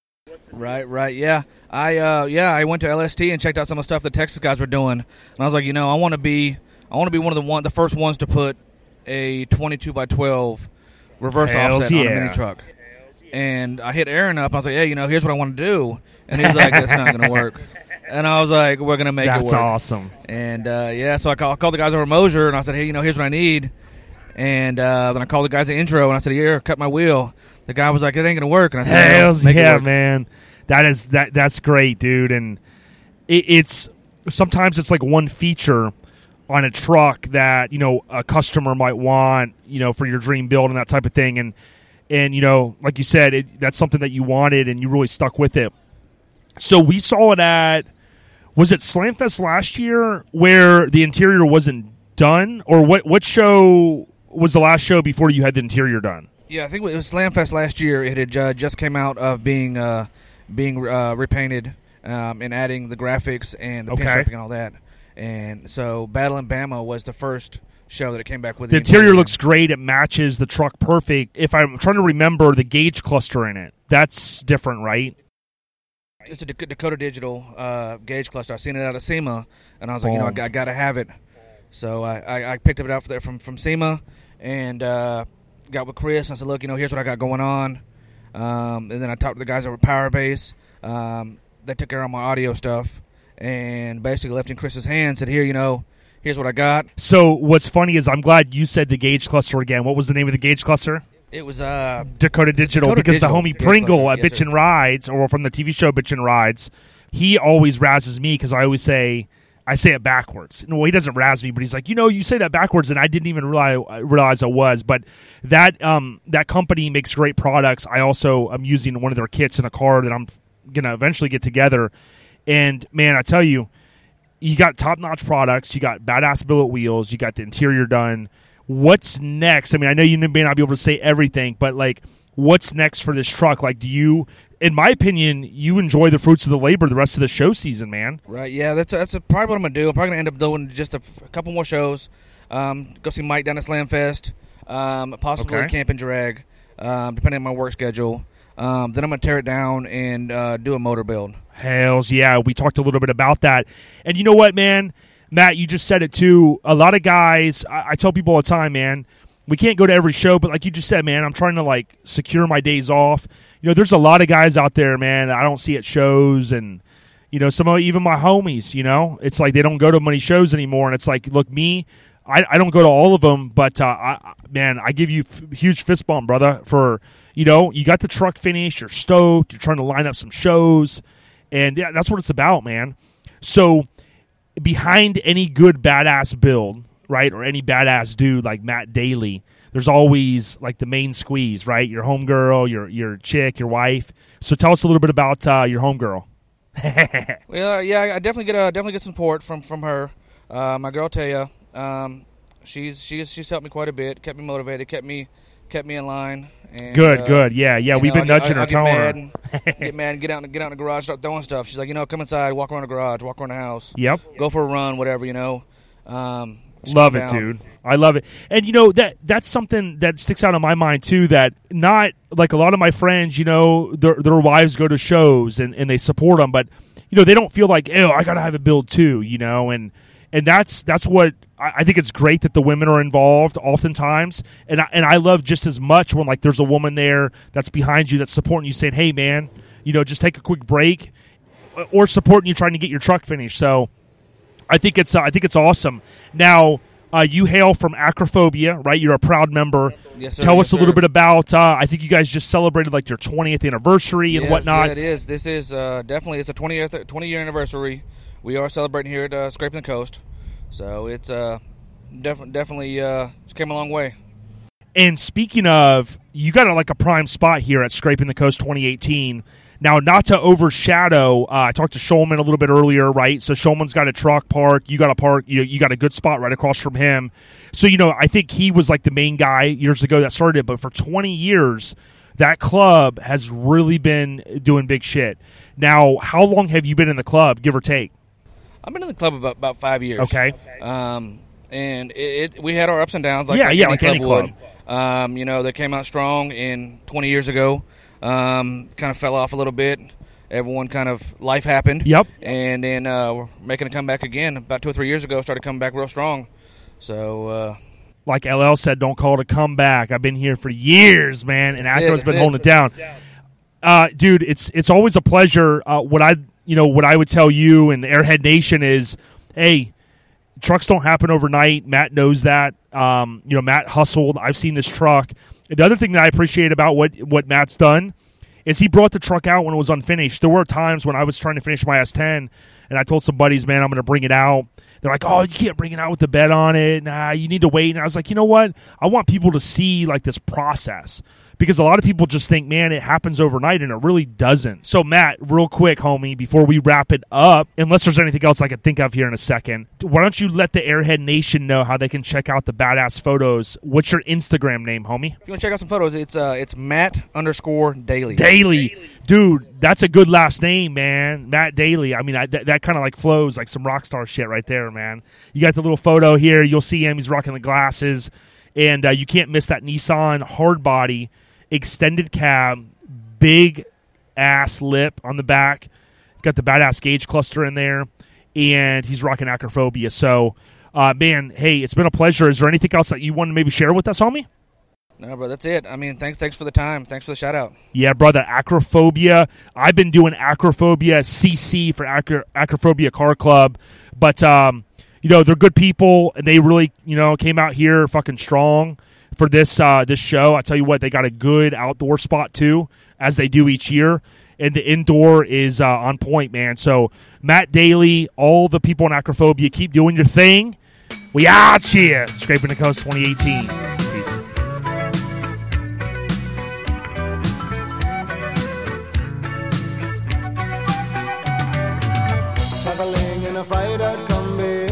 Right, yeah. I went to LST and checked out some of the stuff the Texas guys were doing, and I was like, I want to be one of the first ones to put a 22x12 reverse offset on a mini truck. And I hit Aaron up. I was like, hey, here's what I want to do, and he's like, that's not going to work. And I was like, we're going to make it work. That's awesome. And, so I called the guys over at Mosier, and I said, hey, here's what I need. And then I called the guys at Intro, and I said, here, cut my wheel. The guy was like, it ain't going to work. And I said, make it work. Man. That's great, dude. And it's sometimes it's like one feature on a truck that, a customer might want, for your dream build and that type of thing. And like you said, that's something that you wanted, and you really stuck with it. So we saw it at, was it Slamfest last year where the interior wasn't done? Or what show was the last show before you had the interior done? Yeah, I think it was Slamfest last year. It had just came out of being repainted and adding the graphics and the paint striping and all that. And so Battle in Bama was the first show that it came back with. The interior looks great. It matches the truck perfect. If I'm trying to remember the gauge cluster in it, that's different, right? It's a Dakota Digital gauge cluster. I seen it out of SEMA, and I was like, I got to have it. So I picked it up from SEMA and got with Chris. And I said, look, here's what I got going on. And then I talked to the guys over at Powerbase. They took care of my audio stuff and basically left in Chris's hands. Said, here, here's what I got. So what's funny is I'm glad you said the gauge cluster again. What was the name of the gauge cluster? It was Dakota Digital, because the homie Pringle at Bitchin' Rides, or from the TV show Bitchin' Rides, he always razzes me because I always say it backwards. No, he doesn't razz me, but he's like, you say that backwards, and I didn't even realize I was. But that company makes great products. I also am using one of their kits in a car that I'm gonna eventually get together. And man, I tell you, you got top-notch products. You got badass billet wheels. You got the interior done. What's next? I mean, I know you may not be able to say everything, but like, what's next for this truck? Like, do you, in my opinion, you enjoy the fruits of the labor the rest of the show season, man? Right, yeah, that's probably what I'm going to do. I'm probably going to end up doing just a couple more shows. Go see Mike down at Slamfest, possibly Camp and Drag, depending on my work schedule. Then I'm going to tear it down and do a motor build. Hells yeah, we talked a little bit about that. And you know what, man? Matt, you just said it too. A lot of guys, I tell people all the time, man, we can't go to every show, but like you just said, man, I'm trying to like secure my days off. There's a lot of guys out there, man, I don't see at shows, and some of even my homies, it's like they don't go to many shows anymore, and it's like, look, me, I don't go to all of them, but I give you huge fist bump, brother, for you got the truck finished, you're stoked, you're trying to line up some shows, and yeah, that's what it's about, man. So behind any good badass build, right, or any badass dude like Matt Daly, there's always like the main squeeze, right? Your homegirl, your chick, your wife. So tell us a little bit about your homegirl. Well, yeah, I definitely get some support from her. My girl Taya, she's helped me quite a bit, kept me motivated, kept me in line. And, good, yeah. We've been nudging her, telling her. Get mad and get out in the garage, start throwing stuff. She's like, come inside, walk around the garage, walk around the house. Yep. Go for a run, whatever, Love it, dude. I love it. And that's something that sticks out in my mind too, that not like a lot of my friends, their wives go to shows and they support them, but they don't feel like, I got to have a build too, and that's what I think. It's great that the women are involved oftentimes, and I love just as much when like there's a woman there that's behind you, that's supporting you, saying, hey man, just take a quick break, or supporting you trying to get your truck finished. So I think it's awesome. Now, you hail from Acrophobia, right? You're a proud member. Yes, sir. Tell us a little bit about. I think you guys just celebrated like your 20th anniversary and whatnot. Yeah, it is. This is definitely, it's a 20-year anniversary. We are celebrating here at Scraping the Coast, so it's definitely came a long way. And speaking of, you got like a prime spot here at Scraping the Coast 2018. Now, not to overshadow, I talked to Shulman a little bit earlier, right? So Shulman's got a truck park. You got a park. You got a good spot right across from him. So I think he was like the main guy years ago that started it. But for 20 years, that club has really been doing big shit. Now, how long have you been in the club, give or take? I've been in the club about 5 years. Okay. And we had our ups and downs. Like any club. They came out strong 20 years ago. Kind of fell off a little bit. Everyone life happened. Yep. And then we're making a comeback again. About 2 or 3 years ago, started coming back real strong. So, like LL said, don't call it a comeback. I've been here for years, man, and Acro's been holding it down. Dude, it's always a pleasure. What I would tell you and the Airhead Nation is, hey, trucks don't happen overnight. Matt knows that. Matt hustled. I've seen this truck. The other thing that I appreciate about what Matt's done is he brought the truck out when it was unfinished. There were times when I was trying to finish my S10, and I told some buddies, man, I'm going to bring it out. They're like, oh, you can't bring it out with the bed on it. Nah, you need to wait. And I was like, you know what? I want people to see, this process. Because a lot of people just think, man, it happens overnight, and it really doesn't. So, Matt, real quick, homie, before we wrap it up, unless there's anything else I can think of here in a second, why don't you let the Airhead Nation know how they can check out the badass photos? What's your Instagram name, homie? If you want to check out some photos, it's Matt_Daly. Daly. Dude, that's a good last name, man. Matt Daly. I mean, that kind of flows like some rock star shit right there, man. You got the little photo here. You'll see him. He's rocking the glasses. And you can't miss that Nissan hardbody extended cab, big ass lip on the back. It's got the badass gauge cluster in there, and he's rocking Acrophobia. So, man, hey, it's been a pleasure. Is there anything else that you want to maybe share with us, homie? No, bro, that's it. I mean, thanks for the time. Thanks for the shout out. Yeah, brother, Acrophobia. I've been doing Acrophobia CC for Acrophobia Car Club, but they're good people, and they really came out here fucking strong for this show. I tell you what, they got a good outdoor spot too, as they do each year, and the indoor is on point, man. So Matt Daly, all the people in Acrophobia, keep doing your thing. We out here, Scraping the Coast 2018. Peace. Traveling in a fried-out Kombi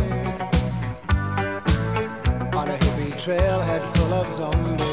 on a hippie trailhead full of zombies.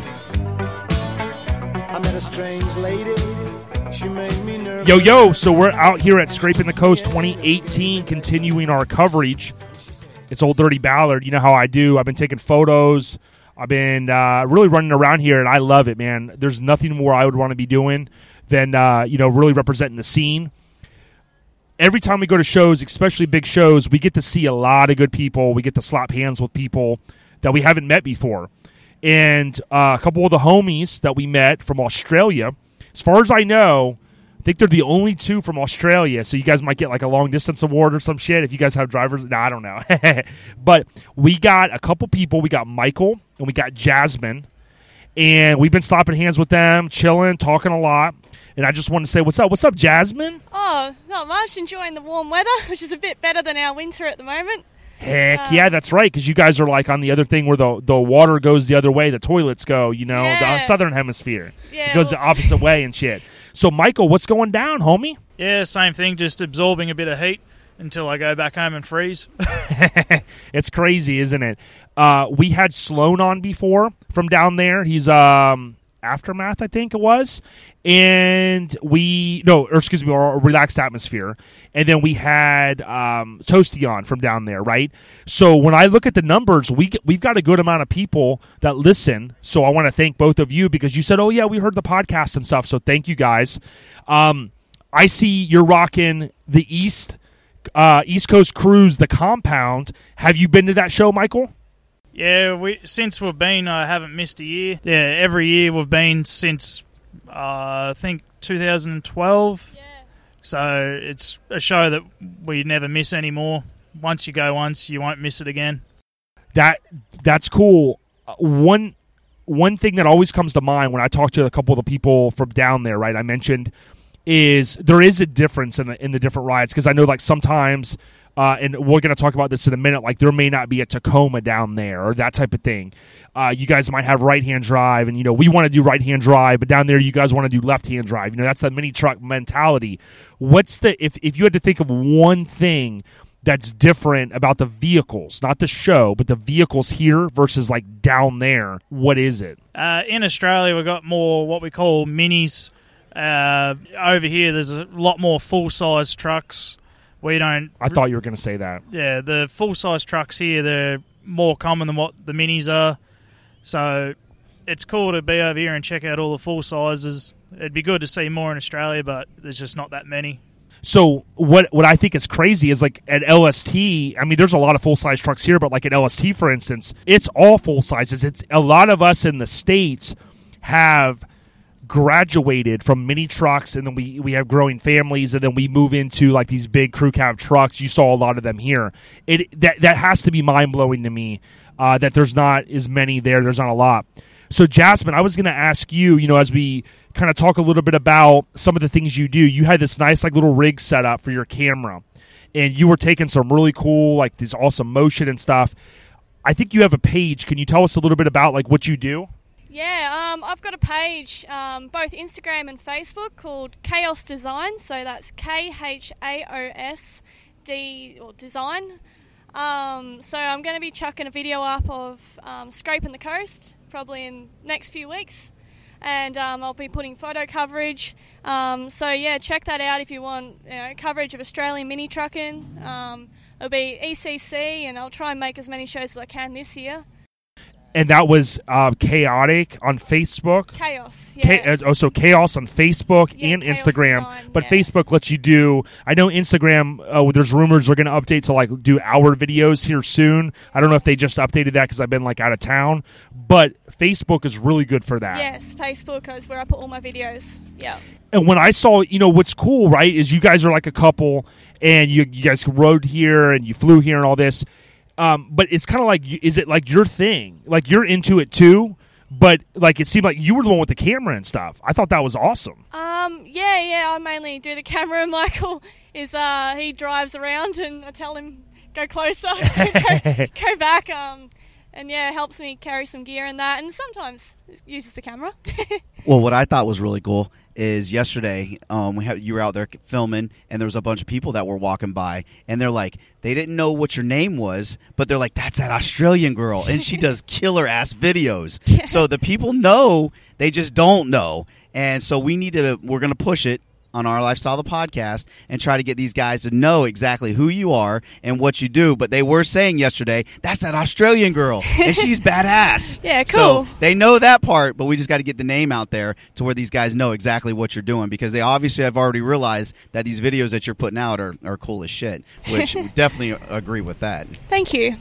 I met a strange lady. She made me nervous. Yo, so we're out here at Scraping the Coast 2018, continuing our coverage. It's Old Dirty Ballard. You know how I do. I've been taking photos. I've been really running around here, and I love it, man. There's nothing more I would want to be doing than really representing the scene. Every time we go to shows, especially big shows, we get to see a lot of good people. We get to slap hands with people that we haven't met before. And a couple of the homies that we met from Australia, as far as I know, I think they're the only two from Australia. So you guys might get a long distance award or some shit if you guys have drivers. I don't know. But we got a couple people. We got Michael and we got Jasmine. And we've been slapping hands with them, chilling, talking a lot. And I just wanted to say, what's up? What's up, Jasmine? Oh, not much. Enjoying the warm weather, which is a bit better than our winter at the moment. Heck yeah, that's right, because you guys are on the other thing where the water goes the other way, the toilets go, the southern hemisphere. Yeah, it goes the opposite way and shit. So, Michael, what's going down, homie? Yeah, same thing, just absorbing a bit of heat until I go back home and freeze. It's crazy, isn't it? We had Sloan on before from down there. He's Aftermath, I think it was. And or Relaxed Atmosphere. And then we had Toasty on from down there, right? So when I look at the numbers, we've got a good amount of people that listen. So I want to thank both of you because you said, oh, yeah, we heard the podcast and stuff. So thank you guys. I see you're rocking the East Coast Cruise, the Compound. Have you been to that show, Michael? Yeah, since we've been, I haven't missed a year. Yeah, every year we've been since, I think, 2012. Yeah. So it's a show that we never miss anymore. Once you go once, you won't miss it again. That's cool. One thing that always comes to mind when I talk to a couple of the people from down there, right, I mentioned, is there is a difference in the different rides, because I know sometimes and we're going to talk about this in a minute, there may not be a Tacoma down there or that type of thing. You guys might have right-hand drive, and, we want to do right-hand drive, but down there you guys want to do left-hand drive. That's the mini truck mentality. What's if you had to think of one thing that's different about the vehicles, not the show, but the vehicles here versus like down there? What is it? In Australia, we've got more what we call minis. Over here, there's a lot more full-size trucks. We don't... I thought you were going to say that. Yeah, the full-size trucks here, they're more common than what the minis are. So it's cool to be over here and check out all the full sizes. It'd be good to see more in Australia, but there's just not that many. So what I think is crazy is like at LST, I mean, there's a lot of full-size trucks here, but like at LST, for instance, it's all full sizes. It's a lot of us in the States have graduated from mini trucks, and then we have growing families, and then we move into like these big crew cab trucks. You saw a lot of them here. That has to be mind-blowing to me that there's not as many there. There's not a lot. So, Jasmine, I was going to ask you, as we kind of talk a little bit about some of the things you do, you had this nice like little rig set up for your camera, and you were taking some really cool, like these awesome motion and stuff. I think you have a page. Can you tell us a little bit about like what you do? Yeah, I've got a page, both Instagram and Facebook, called Chaos Design. So that's KHAOS Design. So I'm going to be chucking a video up of scraping the coast, probably in next few weeks, and I'll be putting photo coverage. So yeah, check that out if you want coverage of Australian mini trucking. It'll be ECC, and I'll try and make as many shows as I can this year. And that was Chaotic on Facebook. Chaos, yeah. So Chaos on Facebook and Chaos Instagram. Design, but Facebook lets you do... I know Instagram, there's rumors they're going to update to like do hour videos here soon. I don't know if they just updated that because I've been like out of town. But Facebook is really good for that. Yes, Facebook is where I put all my videos. Yeah. And when I saw, what's cool, right, is you guys are like a couple, and you guys rode here and you flew here and all this. But it's kind of like, is it like your thing? Like you're into it too, but like it seemed like you were the one with the camera and stuff. I thought that was awesome. Yeah. I mainly do the camera. Michael is he drives around, and I tell him go closer, go back. And yeah, helps me carry some gear and that, and sometimes uses the camera. Well, what I thought was really cool is yesterday you were out there filming, and there was a bunch of people that were walking by, and they're like, they didn't know what your name was, but they're like, that's that Australian girl, and she does killer ass videos. Yeah. So the people know, they just don't know, and so we're going to push it on Our Lifestyle, the podcast, and try to get these guys to know exactly who you are and what you do. But they were saying yesterday, that's that Australian girl, and she's badass. Yeah, cool. So they know that part, but we just got to get the name out there to where these guys know exactly what you're doing, because they obviously have already realized that these videos that you're putting out are cool as shit, which we definitely agree with that. Thank you.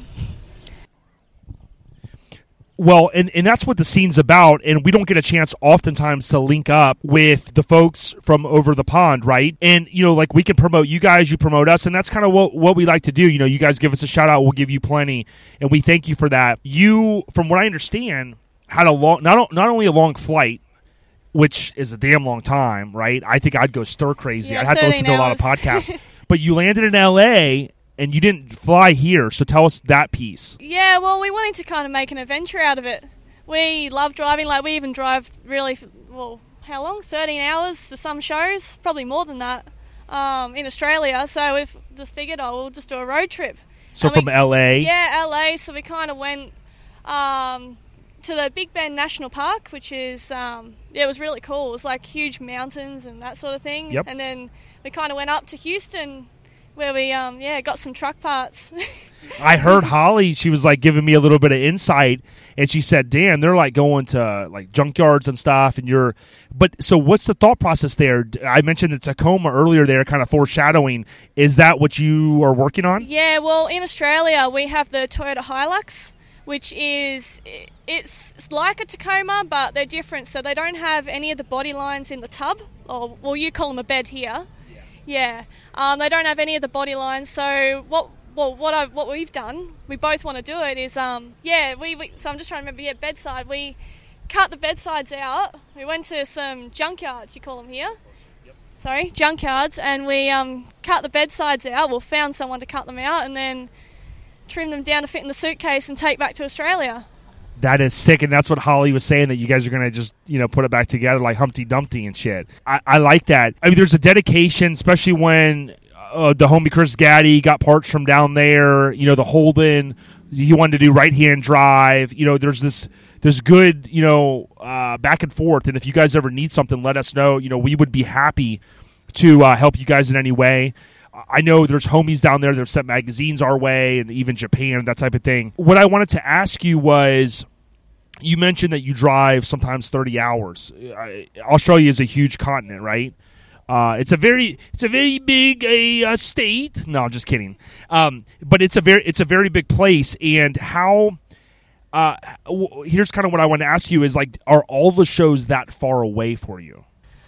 Well, and that's what the scene's about, and we don't get a chance oftentimes to link up with the folks from over the pond, right? And, like we can promote you guys, you promote us, and that's kind of what we like to do. You guys give us a shout-out, we'll give you plenty, and we thank you for that. You, from what I understand, had a long, not only a long flight, which is a damn long time, right? I think I'd go stir crazy. Yeah, I'd have to listen to a lot of podcasts. But you landed in L.A., and you didn't fly here, so tell us that piece. Yeah, well, we wanted to kind of make an adventure out of it. We love driving. Like, we even drive really, how long? 13 hours to some shows. Probably more than that in Australia. So we've just figured, we'll just do a road trip. So from L.A.? Yeah, L.A. So we kind of went to the Big Bend National Park, which is, it was really cool. It was like huge mountains and that sort of thing. Yep. And then we kind of went up to Houston, where we got some truck parts. I heard Holly, she was like giving me a little bit of insight, and she said, Dan, they're like going to like junkyards and stuff, and so what's the thought process there? I mentioned the Tacoma earlier there, kind of foreshadowing. Is that what you are working on? Yeah, well, in Australia we have the Toyota Hilux, which is, it's like a Tacoma, but they're different. So they don't have any of the body lines in the tub, or well, you call them a bed here. Yeah, they don't have any of the body lines. So what we've done, we both want to do it, is so I'm just trying to remember. Bedside. We cut the bedsides out. We went to some junkyards, you call them here. Yep. Sorry, junkyards, and we cut the bedsides out. We found someone to cut them out, and then trim them down to fit in the suitcase and take back to Australia. That is sick, and that's what Holly was saying, that you guys are going to just, put it back together like Humpty Dumpty and shit. I like that. I mean, there's a dedication, especially when the homie Chris Gaddy got parts from down there. You know, the Holden, he wanted to do right-hand drive. You know, there's good, you know, back and forth. And if you guys ever need something, let us know. You know, we would be happy to help you guys in any way. I know there's homies down there that have sent magazines our way, and even Japan, that type of thing. What I wanted to ask you was, you mentioned that you drive sometimes 30 hours. Australia is a huge continent, right? It's a very big state. No, I'm just kidding. But it's a very big place. And how? Here's kind of what I want to ask you: is like, are all the shows that far away for you?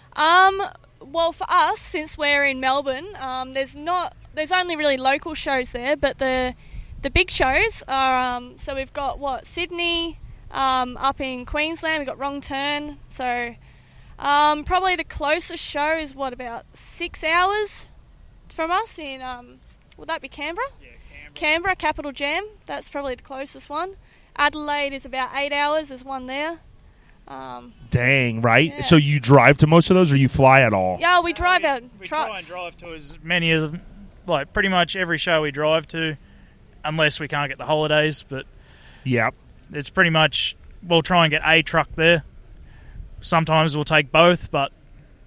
Well, for us, since we're in Melbourne, there's only really local shows there, but the big shows are, so we've got, Sydney, up in Queensland, we've got Wrong Turn, so probably the closest show is, about 6 hours from us in, would that be Canberra? Yeah, Canberra, Capital Jam, that's probably the closest one. Adelaide is about 8 hours, there's one there. Dang, right? Yeah. So you drive to most of those, or you fly at all? Yeah, we drive our we trucks. try and drive to as many as, like, pretty much every show we drive to, unless we can't get the holidays. But yeah, it's pretty much, we'll try and get a truck there. Sometimes we'll take both, but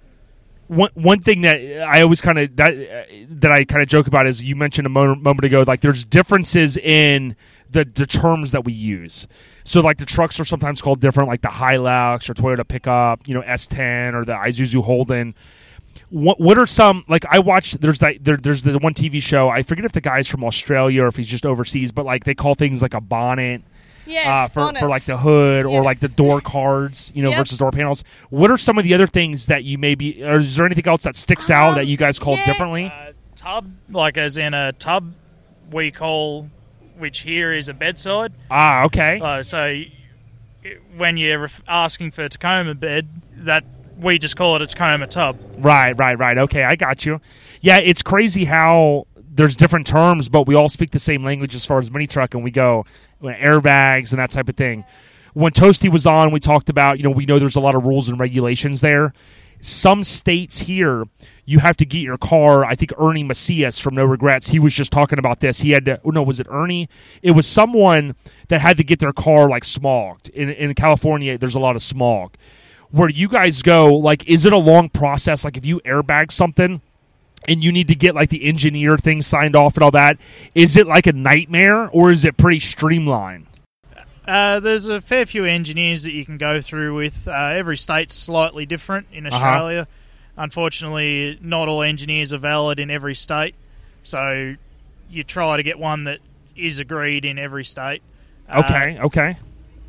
one thing that I always kind of that I kind of joke about is, you mentioned a moment ago, like, there's differences in the terms that we use. So, like, the trucks are sometimes called different, like the Hilux or Toyota pickup, you know, S10 or the Isuzu Holden. What are some, like, I watched, there's the one TV show, I forget if the guy's from Australia or if he's just overseas, but, like, they call things like a bonnet. Yes, for like the hood, or like the door cards, you know, versus door panels. What are some of the other things that you maybe, or is there anything else that sticks out that you guys call differently? Tub, like as in a tub, we call, which here is a bedside. Ah, okay. So when you're asking for a Tacoma bed, that we just call it a Tacoma tub. Right. Okay, I got you. Yeah, it's crazy how there's different terms, but we all speak the same language as far as mini truck, and we go airbags and that type of thing. When Toasty was on, we talked about, you know, we know there's a lot of rules and regulations there. Some states here, you have to get your car. I think Ernie Macias from No Regrets, he was just talking about this. He had to, was it Ernie? It was someone that had to get their car, like, smogged. In California, there's a lot of smog. Where you guys go, like, is it a long process? Like, if you airbag something and you need to get, like, the engineer thing signed off and all that, is it like a nightmare, or is it pretty streamlined? There's a fair few engineers that you can go through with. Every state's slightly different in Australia. Unfortunately, not all engineers are valid in every state, so you try to get one that is agreed in every state. Okay.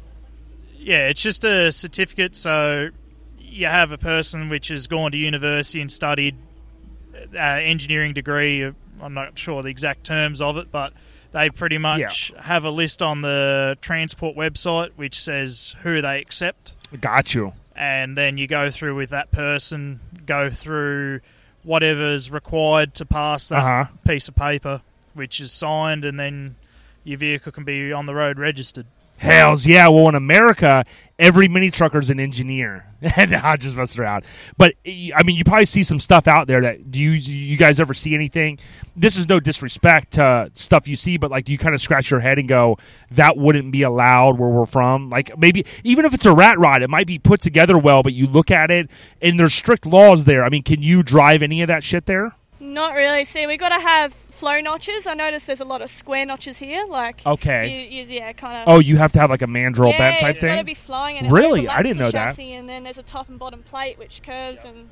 Yeah, it's just a certificate, so you have a person which has gone to university and studied engineering degree. I'm not sure the exact terms of it, but they pretty much have a list on the transport website which says who they accept. Got you. And then you go through with that person, go through whatever's required to pass that piece of paper, which is signed, and then your vehicle can be on the road registered. Hells yeah. Well, in America, every mini trucker's an engineer. And I just messed around. But, I mean, you probably see some stuff out there that, do you guys ever see anything? This is no disrespect to stuff you see, but, like, do you kind of scratch your head and go, that wouldn't be allowed where we're from? Like, maybe, even if it's a rat rod, it might be put together well, but you look at it, and there's strict laws there. I mean, can you drive any of that shit there? Not really. See, we got to have flow notches. I noticed there's a lot of square notches here. Like, kind of. Oh, you have to have like a mandrel bent type thing. Yeah, it's got to be flowing. And really, I didn't know that. And then there's a top and bottom plate which curves Damn.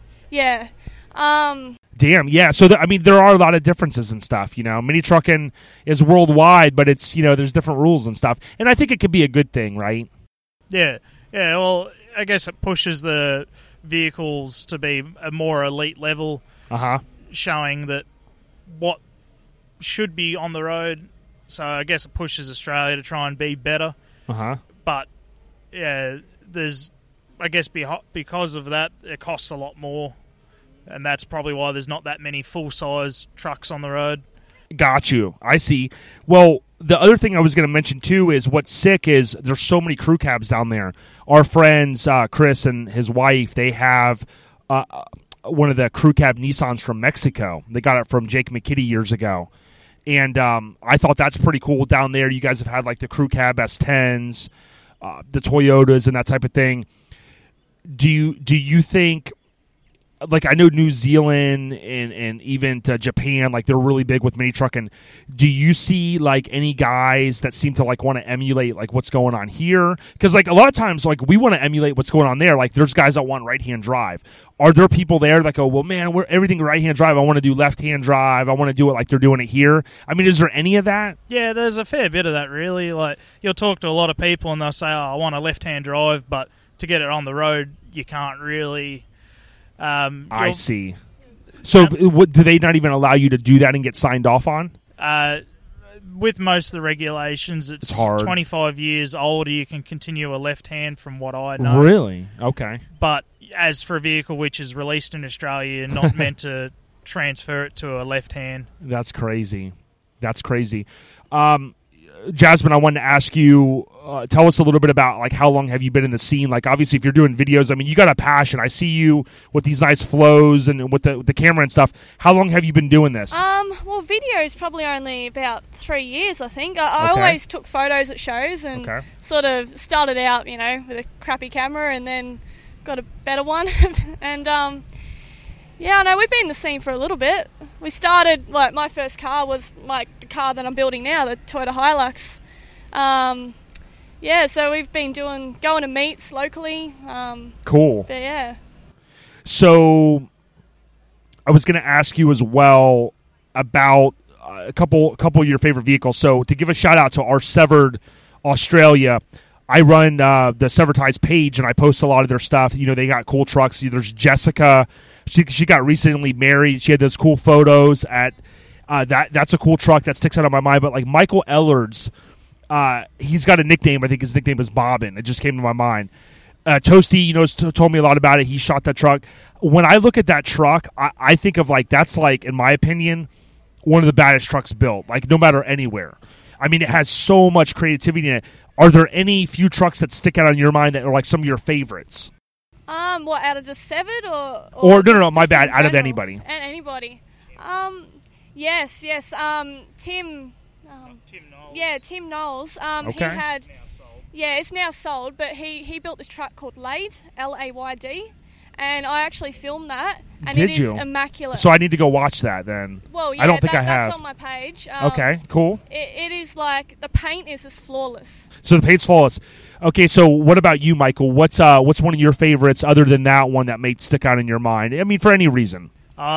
Yeah. So I mean, there are a lot of differences and stuff. You know, mini trucking is worldwide, but it's, you know, there's different rules and stuff. And I think it could be a good thing, right? Yeah. Well, I guess it pushes the vehicles to be a more elite level. Showing that what should be on the road. So I guess it pushes Australia to try and be better. But yeah, there's, I guess, because of that, it costs a lot more, and that's probably why there's not that many full size trucks on the road. Got you. I see. Well, the other thing I was going to mention too is what's sick is there's so many crew cabs down there. Our friends Chris and his wife, they have one of the crew cab Nissans from Mexico. They got it from Jake McKitty years ago. And I thought that's pretty cool down there. You guys have had like the crew cab S10s, the Toyotas and that type of thing. Do you think, like, I know New Zealand and even to Japan, like, they're really big with mini trucking. Do you see, like, any guys that seem to, like, want to emulate, like, what's going on here? Because, like, a lot of times, like, we want to emulate what's going on there. Like, there's guys that want right-hand drive. Are there people there that go, well, man, we're everything right-hand drive. I want to do left-hand drive. I want to do it like they're doing it here. I mean, is there any of that? Yeah, there's a fair bit of that, really. Like, you'll talk to a lot of people, and they'll say, oh, I want a left-hand drive, but to get it on the road, you can't really... I see. So do they not even allow you to do that and get signed off on? With most of the regulations, it's hard. 25 years older, you can continue a left hand from what I know. Really? Okay. But as for a vehicle which is released in Australia, you're not meant to transfer it to a left hand. That's crazy. Jasmine, I wanted to ask you, tell us a little bit about, like, how long have you been in the scene? Like, obviously, if you're doing videos, I mean, you got a passion. I see you with these nice flows and with the camera and stuff. How long have you been doing this? Well, videos probably only about 3 years, I think. I always took photos at shows and sort of started out, you know, with a crappy camera and then got a better one. And, yeah, no, we've been in the scene for a little bit. We started, like, my first car was like the car that I'm building now, the Toyota Hilux. Yeah, so we've been going to meets locally. Cool. But yeah. So I was going to ask you as well about a couple of your favorite vehicles. So to give a shout out to our Severed Australia, I run the Severed Ties page and I post a lot of their stuff. You know, they got cool trucks. There's Jessica. She got recently married. She had those cool photos at that's a cool truck that sticks out of my mind. But like Michael Ellards, he's got a nickname. I think his nickname is Bobbin. It just came to my mind. Toasty, you know, told me a lot about it. He shot that truck. When I look at that truck, I think of, like, that's, like, in my opinion, one of the baddest trucks built. Like, no matter anywhere. I mean, it has so much creativity in it. Are there any few trucks that stick out in your mind that are, like, some of your favorites? What, out of the Severed or no, my bad. Out of anybody. And anybody. Yes. Tim Knowles. Yeah, Tim Knowles. Okay. He had. Yeah, it's now sold, but he built this truck called Layd, Layd, and I actually filmed that, and Did it is you? immaculate. So I need to go watch that then. Well, yeah, I don't think I have. That's on my page. Okay, cool. It is like the paint is just flawless. So the paint's flawless. Okay, so what about you, Michael? What's one of your favorites other than that one that may stick out in your mind? I mean, for any reason.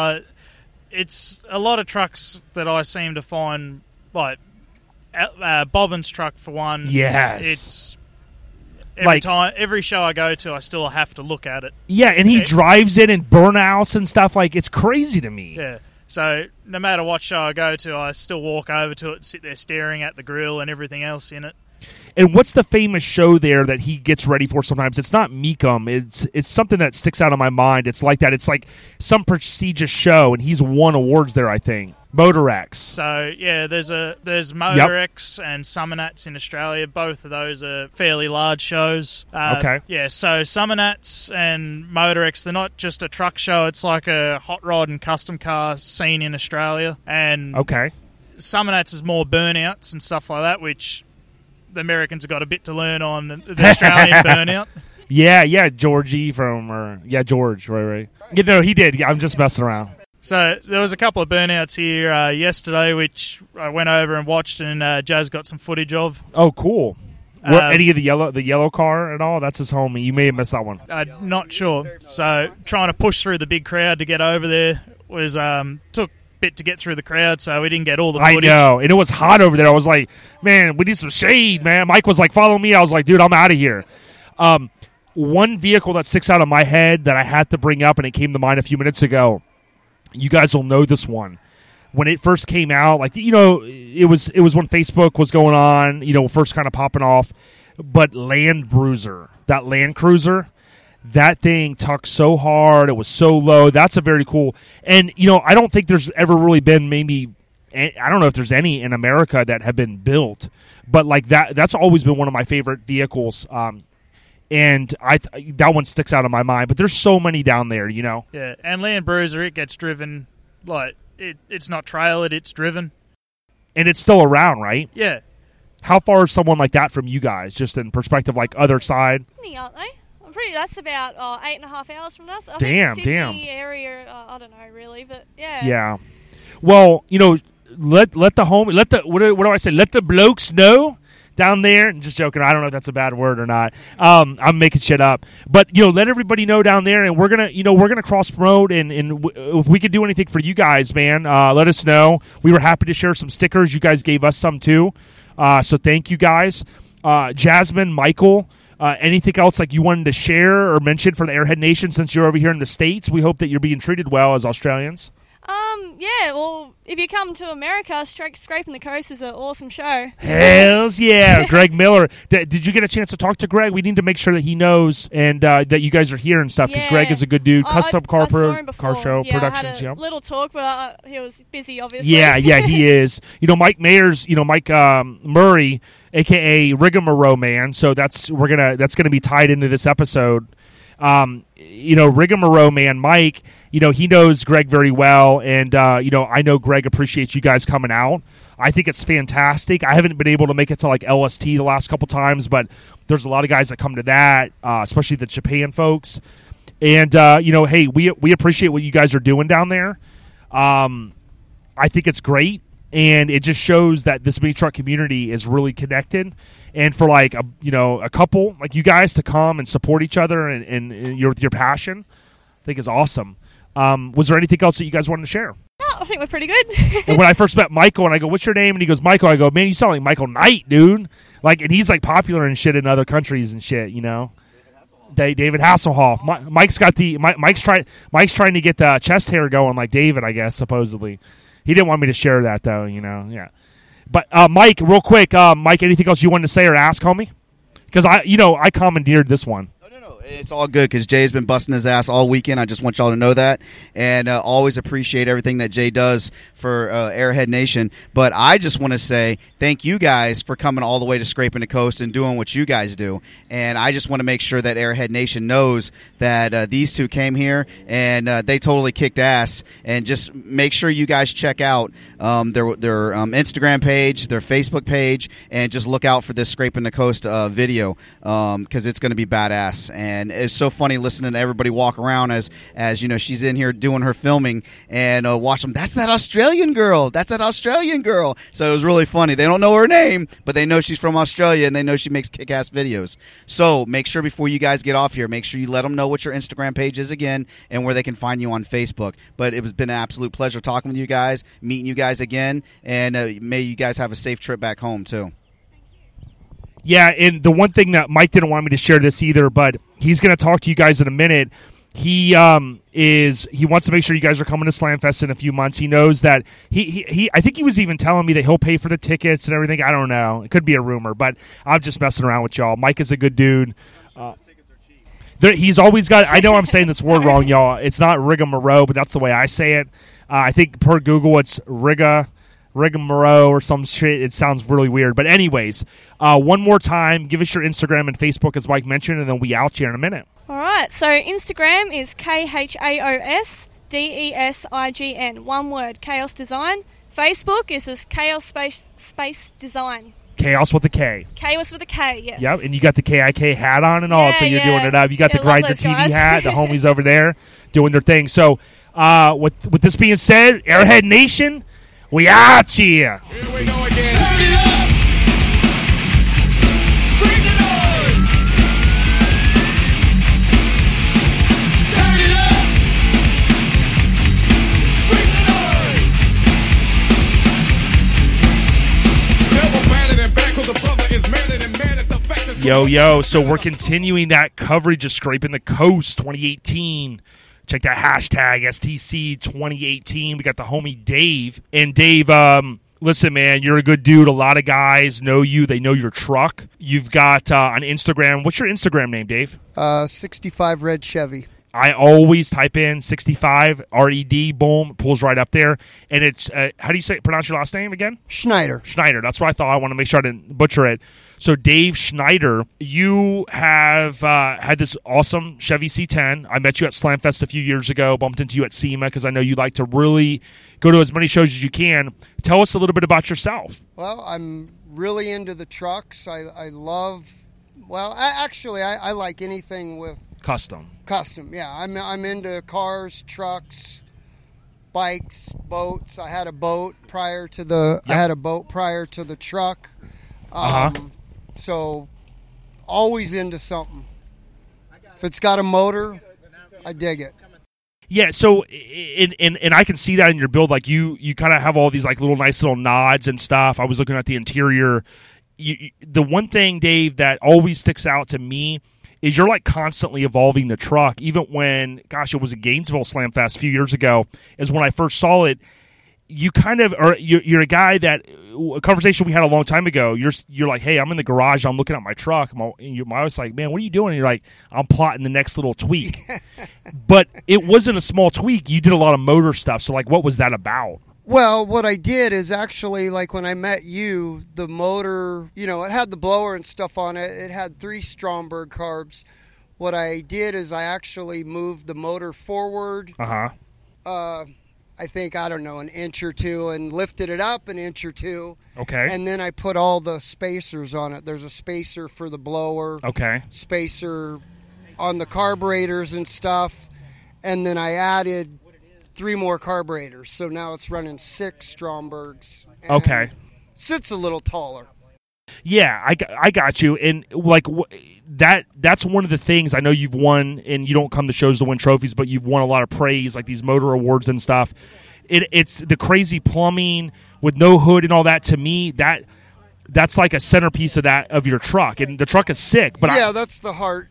It's a lot of trucks that I seem to find, like Bobbin's truck for one. Yes. It's like, every show I go to, I still have to look at it. Yeah, and he drives it in burnouts and stuff. Like, it's crazy to me. Yeah. So no matter what show I go to, I still walk over to it and sit there staring at the grill and everything else in it. And what's the famous show there that he gets ready for sometimes? It's not Mecum. It's something that sticks out in my mind. It's like that. It's like some prestigious show, and he's won awards there, I think. Motorex. So, yeah, there's Motorex and Summernats in Australia. Both of those are fairly large shows. Okay. Yeah, so Summernats and Motorex, they're not just a truck show. It's like a hot rod and custom car scene in Australia. And Summernats is more burnouts and stuff like that, which the Americans have got a bit to learn on the Australian burnout. Yeah, Georgie George, right. You know, he did. Yeah, I'm just messing around. So there was a couple of burnouts here yesterday, which I went over and watched, and Jazz got some footage of. Oh, cool. Any of the yellow car at all? That's his homie. You may have missed that one. Not sure. So trying to push through the big crowd to get over there was took bit to get through the crowd, so we didn't get all the footage. I know, and it was hot over there. I was like, man, we need some shade, man. Mike was like, follow me. I was like, dude, I'm out of here. One vehicle that sticks out of my head that I had to bring up, and it came to mind a few minutes ago, you guys will know this one. When it first came out, like, you know, it was when Facebook was going on, you know, first kind of popping off, but Land Cruiser, that thing tucked so hard. It was so low. That's a very cool. And, you know, I don't think there's ever really been I don't know if there's any in America that have been built. But, like, that's always been one of my favorite vehicles. And that one sticks out of my mind. But there's so many down there, you know. Yeah, and Land Bruiser, it gets driven like it's not trailered, it's driven, and it's still around, right? Yeah. How far is someone like that from you guys? Just in perspective, like other side. Sydney, aren't they? I'm pretty. That's about 8.5 hours from us. I damn, think Sydney area. I don't know really, but yeah. Yeah. Well, you know, let the what do I say? Let the blokes know. Down there, and just joking, I don't know if that's a bad word or not. I'm making shit up, but you know, let everybody know down there, and we're gonna cross promote, and if we could do anything for you guys, man, let us know. We were happy to share some stickers. You guys gave us some too, so thank you guys. Jasmine, Michael, anything else like you wanted to share or mention for the Airhead Nation since you're over here in the States? We hope that you're being treated well as Australians. Yeah, well, if you come to America, Scraping the Coast is an awesome show. Hells yeah. Greg Miller. Did you get a chance to talk to Greg? We need to make sure that he knows and that you guys are here and stuff because Greg is a good dude. Custom car show productions. I had a little talk, but he was busy, obviously. Yeah, he is. You know, Mike Mayers, Mike Murray, a.k.a. Rigmarole Man, so that's gonna be tied into this episode. Rigmarole Man Mike, he knows Greg very well, and I know Greg appreciates you guys coming out. I think it's fantastic. I haven't been able to make it to like LST the last couple times, but there's a lot of guys that come to that, especially the Japan folks. And hey, we appreciate what you guys are doing down there. I think it's great, and it just shows that this mini truck community is really connected. And for like a couple like you guys to come and support each other and your passion, I think is awesome. Was there anything else that you guys wanted to share? No, I think we're pretty good. And when I first met Michael, and I go, "What's your name?" and he goes, "Michael." I go, "Man, you sound like Michael Knight, dude." Like, and he's like popular and shit in other countries and shit, David Hasselhoff. Mike's trying to get the chest hair going like David, I guess, supposedly. He didn't want me to share that though, yeah. But Mike, real quick, Mike, anything else you wanted to say or ask, homie? Because I commandeered this one. No, it's all good because Jay's been busting his ass all weekend. I just want y'all to know that, and always appreciate everything that Jay does for Airhead Nation. But I just want to say thank you guys for coming all the way to Scraping the Coast and doing what you guys do. And I just want to make sure that Airhead Nation knows that these two came here and they totally kicked ass. And just make sure you guys check out their Instagram page, their Facebook page, and just look out for this Scraping the Coast video because it's going to be badass. And it's so funny listening to everybody walk around as she's in here doing her filming and watch them. That's that Australian girl. So it was really funny. They don't know her name, but they know she's from Australia and they know she makes kick-ass videos. So make sure before you guys get off here, make sure you let them know what your Instagram page is again and where they can find you on Facebook. But it has been an absolute pleasure talking with you guys, meeting you guys again, and may you guys have a safe trip back home too. Yeah, and the one thing that Mike didn't want me to share this either, but he's going to talk to you guys in a minute. He wants to make sure you guys are coming to Slamfest in a few months. He knows that he I think he was even telling me that he'll pay for the tickets and everything. I don't know. It could be a rumor, but I'm just messing around with y'all. Mike is a good dude. He's always got. I know I'm saying this word wrong, y'all. It's not rigmarole, but that's the way I say it. I think per Google it's rigmarole or some shit. It sounds really weird. But anyways, one more time, give us your Instagram and Facebook as Mike mentioned, and then we out here in a minute. All right. So Instagram is KHAOSDESIGN. One word, Chaos Design. Facebook is this Chaos Space Design. Chaos with a K. Chaos with a K, yes. Yep, and you got the KIK hat on and all, so you're doing it up. You got the Grindr TV hat, the homies over there doing their thing. So with this being said, Airhead Nation, we out here. Here we go again. Turn it up. Bring the noise. Turn it up. Bring the noise. Never better than back 'cause the brother is madder than mad at the fact that Yo, so we're continuing that coverage of Scraping the Coast 2018. Check that hashtag STC 2018. We got the homie Dave. And Dave, listen, man, you're a good dude. A lot of guys know you. They know your truck. You've got on Instagram. What's your Instagram name, Dave? 65 Red Chevy. I always type in 65 RED. Boom, pulls right up there. And it's how do you pronounce your last name again? Schneider. That's what I thought. I want to make sure I didn't butcher it. So Dave Schneider, you have had this awesome Chevy C10. I met you at Slamfest a few years ago, bumped into you at SEMA because I know you like to really go to as many shows as you can. Tell us a little bit about yourself. Well, I'm really into the trucks. I love, well, I like anything with Custom, yeah. I'm into cars, trucks, bikes, boats. I had a boat prior to the truck. So always into something. If it's got a motor, I dig it. Yeah, so and I can see that in your build. Like you kind of have all these like little nice little nods and stuff. I was looking at the interior. The one thing, Dave, that always sticks out to me is you're like constantly evolving the truck. Even when, gosh, it was a Gainesville Slam Fest a few years ago, is when I first saw it. You kind of are. You're a guy that a conversation we had a long time ago. You're like, hey, I'm in the garage. I'm looking at my truck. I was like, man, what are you doing? And you're like, I'm plotting the next little tweak. But it wasn't a small tweak. You did a lot of motor stuff. So like, what was that about? Well, what I did is actually, like when I met you, the motor, it had the blower and stuff on it. It had 3 Stromberg carbs. What I did is I actually moved the motor forward. I think, an inch or two, and lifted it up an inch or two. Okay. And then I put all the spacers on it. There's a spacer for the blower. Okay. Spacer on the carburetors and stuff. And then I added 3 more carburetors. So now it's running 6 Strombergs. Okay. Sits a little taller. Yeah, I got you. And like that's one of the things I know you've won, and you don't come to shows to win trophies, but you've won a lot of praise, like these motor awards and stuff. It's the crazy plumbing with no hood and all that. To me, that's like a centerpiece of your truck, and the truck is sick. But that's the heart.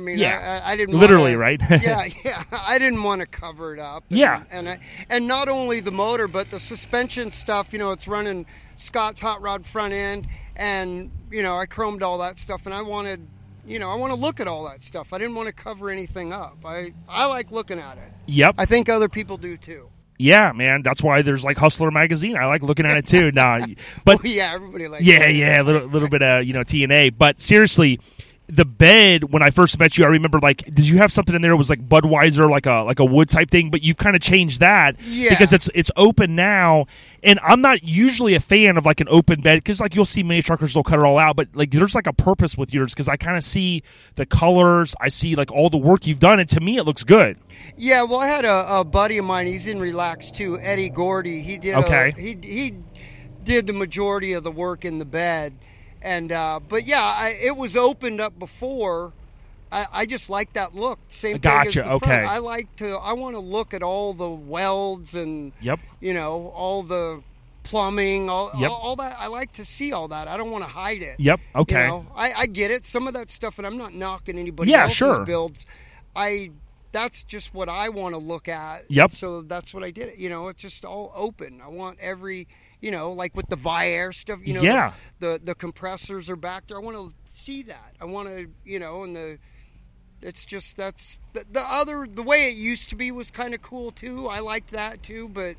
I didn't literally right. yeah. I didn't want to cover it up. And not only the motor, but the suspension stuff. It's running Scott's hot rod front end, and I chromed all that stuff, and I wanted. I want to look at all that stuff. I didn't want to cover anything up. I like looking at it. Yep. I think other people do too. Yeah, man. That's why there's like Hustler magazine. I like looking at it too. But yeah, everybody likes. Yeah, a little bit of TNA. But seriously, the bed, when I first met you, I remember like, did you have something in there that was like Budweiser, like a wood type thing? But you've kind of changed that because it's open now. And I'm not usually a fan of like an open bed because like you'll see many truckers will cut it all out, but like there's like a purpose with yours because I kind of see the colors, I see like all the work you've done, and to me it looks good. Yeah, well, I had a buddy of mine. He's in Relax too, Eddie Gordy. He did he did the majority of the work in the bed. And but yeah, it was opened up before. I just like that look. Same thing as the front. I want to look at all the welds and all the plumbing, all that. I like to see all that. I don't want to hide it. Yep. Okay. I get it. Some of that stuff, and I'm not knocking anybody else's builds. That's just what I want to look at. Yep. So that's what I did. It's just all open. I want every. Like with the Viair stuff, the compressors are back there. I want to see that. I want to, and it's just, that's the way it used to be was kind of cool too. I liked that too, but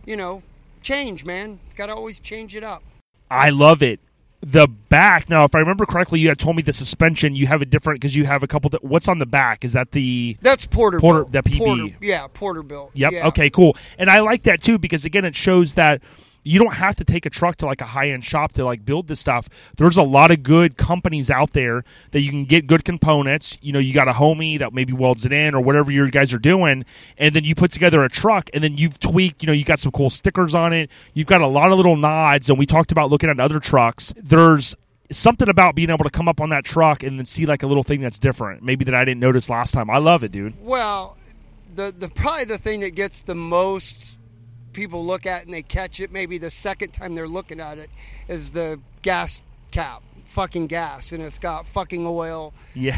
change, man. Got to always change it up. I love it. The back, now, if I remember correctly, you had told me the suspension, you have a different, because you have a couple, what's on the back? Is that That's Porterbuilt. The PB? Porterbuilt. Yep, yeah. Okay, cool. And I like that too, because again, it shows that you don't have to take a truck to like a high-end shop to like build this stuff. There's a lot of good companies out there that you can get good components. You got a homie that maybe welds it in or whatever you guys are doing, and then you put together a truck, and then you've tweaked, you got some cool stickers on it. You've got a lot of little nods, and we talked about looking at other trucks. There's something about being able to come up on that truck and then see like a little thing that's different, maybe that I didn't notice last time. I love it, dude. Well, the probably the thing that gets the most people look at and they catch it maybe the second time they're looking at it is the gas cap, fucking gas, and it's got fucking oil.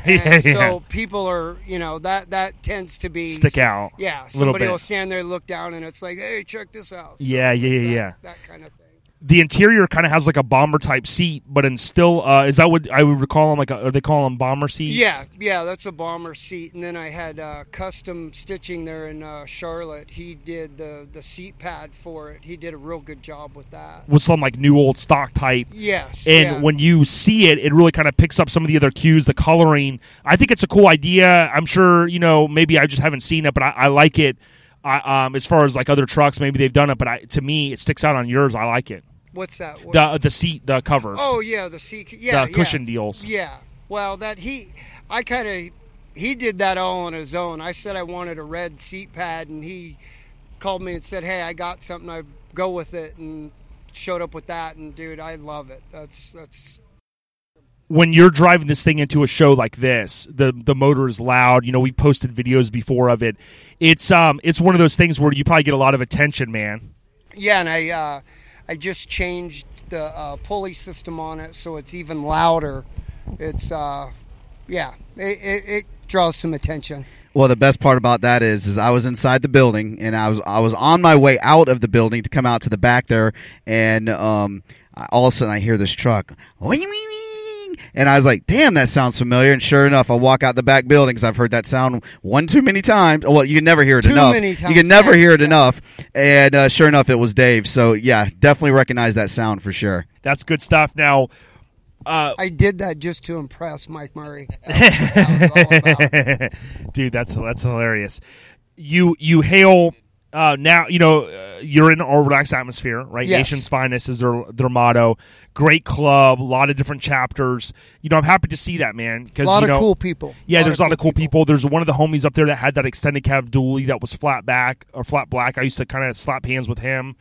So people are, that tends to be stick out. Yeah, somebody will stand there, look down, and it's like, hey, check this out. So yeah. that kind of thing. The interior kind of has like a bomber type seat, but in still is that what I would recall them? Like, are they call them bomber seats? Yeah, that's a bomber seat. And then I had custom stitching there in Charlotte. He did the seat pad for it. He did a real good job with that. With some like new old stock type. Yes. And when you see it, it really kind of picks up some of the other cues, the coloring. I think it's a cool idea. I'm sure maybe I just haven't seen it, but I like it. As far as like other trucks, maybe they've done it, but to me, it sticks out on yours. I like it. What's that? The seat, the covers. Oh yeah, the seat. Yeah, the cushion deals. Yeah. Well, he did that all on his own. I said I wanted a red seat pad, and he called me and said, "Hey, I got something. I go with it," and showed up with that. And dude, I love it. That's. When you're driving this thing into a show like this, the motor is loud. We posted videos before of it. It's one of those things where you probably get a lot of attention, man. Yeah, and I just changed the pulley system on it so it's even louder. It's it draws some attention. Well, the best part about that is I was inside the building, and I was on my way out of the building to come out to the back there, and all of a sudden I hear this truck. And I was like, damn, that sounds familiar. And sure enough, I walk out the back building because I've heard that sound one too many times. Well, you can never hear it enough. Too many times. You can never hear it enough. And sure enough, it was Dave. So, yeah, definitely recognize that sound for sure. That's good stuff. Now, I did that just to impress Mike Murray. That was all about. Dude, that's hilarious. You hail... now, you're in our relaxed atmosphere, right? Yes. Nation's Finest is their motto. Great club, a lot of different chapters. I'm happy to see that, man. A lot of cool people. Yeah, there's a lot of cool people. There's one of the homies up there that had that extended cab dually that was flat black. I used to kind of slap hands with him.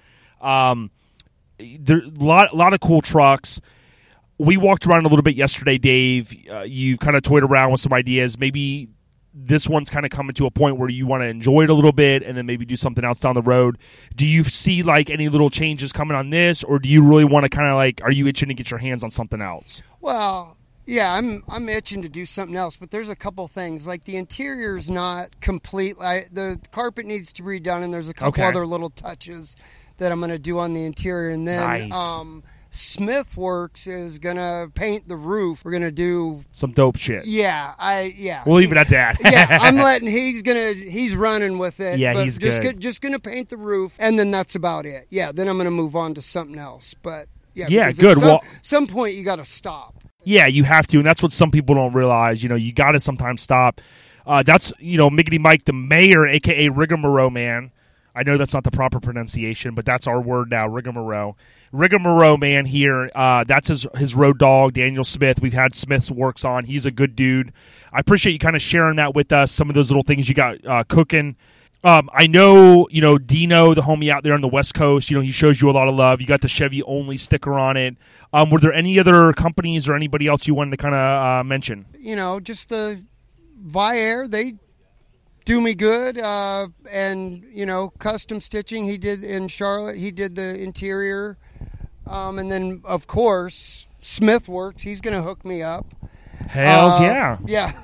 There a lot of cool trucks. We walked around a little bit yesterday, Dave. You kind of toyed around with some ideas. Maybe this one's kind of coming to a point where you want to enjoy it a little bit and then maybe do something else down the road. Do you see like any little changes coming on this, or do you really want to kind of like, are you itching to get your hands on something else? Well, yeah, I'm itching to do something else, but there's a couple things. Like the interior's not complete. The carpet needs to be redone, and there's a couple other little touches that I'm going to do on the interior. And then Smith Works is going to paint the roof. We're going to do some dope shit. Yeah. We'll leave it at that. Yeah, I'm letting he's running with it. Yeah, but he's just going to paint the roof, and then that's about it. Yeah, then I'm going to move on to something else. But yeah, good. Some point you got to stop. Yeah, you have to, and that's what some people don't realize. You got to sometimes stop. That's Miggity Mike, the mayor, a.k.a. Rigmarole Man. I know that's not the proper pronunciation, but that's our word now, Rigmarole. Rigmarole Man here. That's his road dog, Daniel Smith. We've had Smith's Works on. He's a good dude. I appreciate you kind of sharing that with us, some of those little things you got cooking. I know, Dino, the homie out there on the West Coast, he shows you a lot of love. You got the Chevy Only sticker on it. Were there any other companies or anybody else you wanted to kind of mention? Just the Viair, they do me good, and custom stitching he did in Charlotte. He did the interior, and then of course Smith Works. He's going to hook me up. Hells yeah!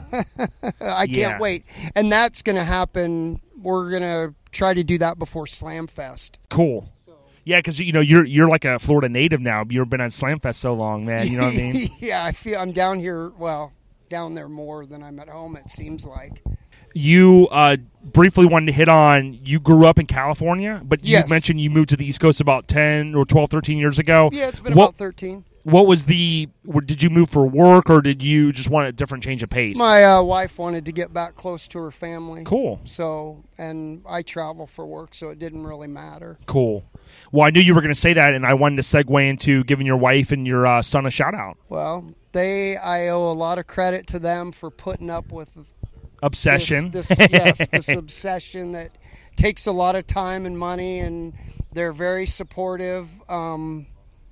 I can't wait, and that's going to happen. We're going to try to do that before Slamfest. Cool. Yeah, because you're like a Florida native now. You've been on Slamfest so long, man. You know what I mean? Yeah, I feel I'm down here. Well, down there more than I'm at home. It seems like. You briefly wanted to hit on, you grew up in California, but you mentioned you moved to the East Coast about 10 or 12, 13 years ago. Yeah, it's been about 13. What was did you move for work, or did you just want a different change of pace? My wife wanted to get back close to her family. Cool. So, and I travel for work, so it didn't really matter. Cool. Well, I knew you were going to say that, and I wanted to segue into giving your wife and your son a shout-out. Well, I owe a lot of credit to them for putting up with obsession. This obsession that takes a lot of time and money, and they're very supportive. And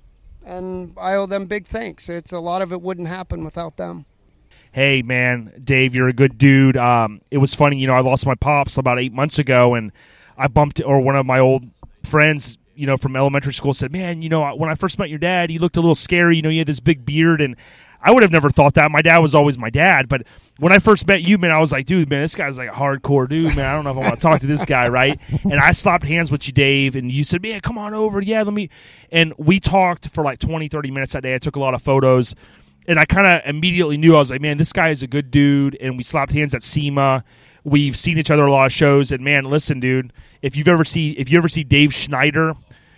I owe them big thanks. It's a lot of it wouldn't happen without them. Hey, man, Dave, you're a good dude. It was funny, I lost my pops about 8 months ago, and I bumped, or one of my old friends, from elementary school said, man, when I first met your dad, he looked a little scary. He had this big beard, and I would have never thought that. My dad was always my dad. But when I first met you, man, I was like, dude, man, this guy's like a hardcore dude, man. I don't know if I want to talk to this guy, right? And I slapped hands with you, Dave, and you said, man, come on over. Yeah, let me. And we talked for like 20, 30 minutes that day. I took a lot of photos. And I kind of immediately knew, I was like, man, this guy is a good dude. And we slapped hands at SEMA. We've seen each other at a lot of shows. And, man, listen, dude, if you ever see Dave Schneider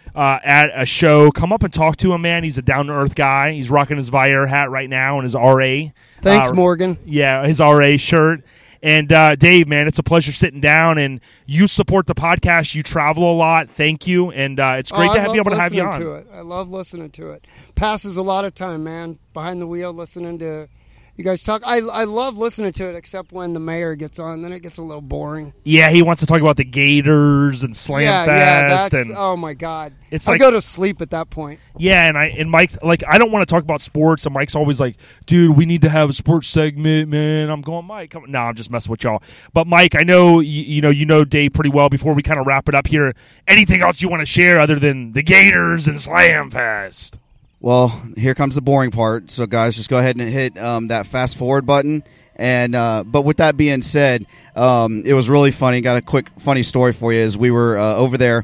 at a show, come up and talk to him, man. He's a down-to-earth guy. He's rocking his Viair hat right now and his RA. Thanks, Morgan. Yeah, his RA shirt. And, Dave, man, it's a pleasure sitting down. And you support the podcast. You travel a lot. Thank you. And it's great to be able to have you on. I love listening to it. Passes a lot of time, man, behind the wheel listening to you guys talk. I love listening to it, except when the mayor gets on. Then it gets a little boring. Yeah, he wants to talk about the Gators and Slam Fest. That's, oh, my God. It's I go to sleep at that point. Yeah, and Mike, like, I don't want to talk about sports, and Mike's always like, dude, we need to have a sports segment, man. I'm going, Mike, come on. No, I'm just messing with y'all. But, Mike, I know you know Dave pretty well. Before we kind of wrap it up here, anything else you want to share other than the Gators and Slam Fest? Well, here comes the boring part. So, guys, just go ahead and hit that fast forward button. And but with that being said, it was really funny. Got a quick funny story for you. As we were over there,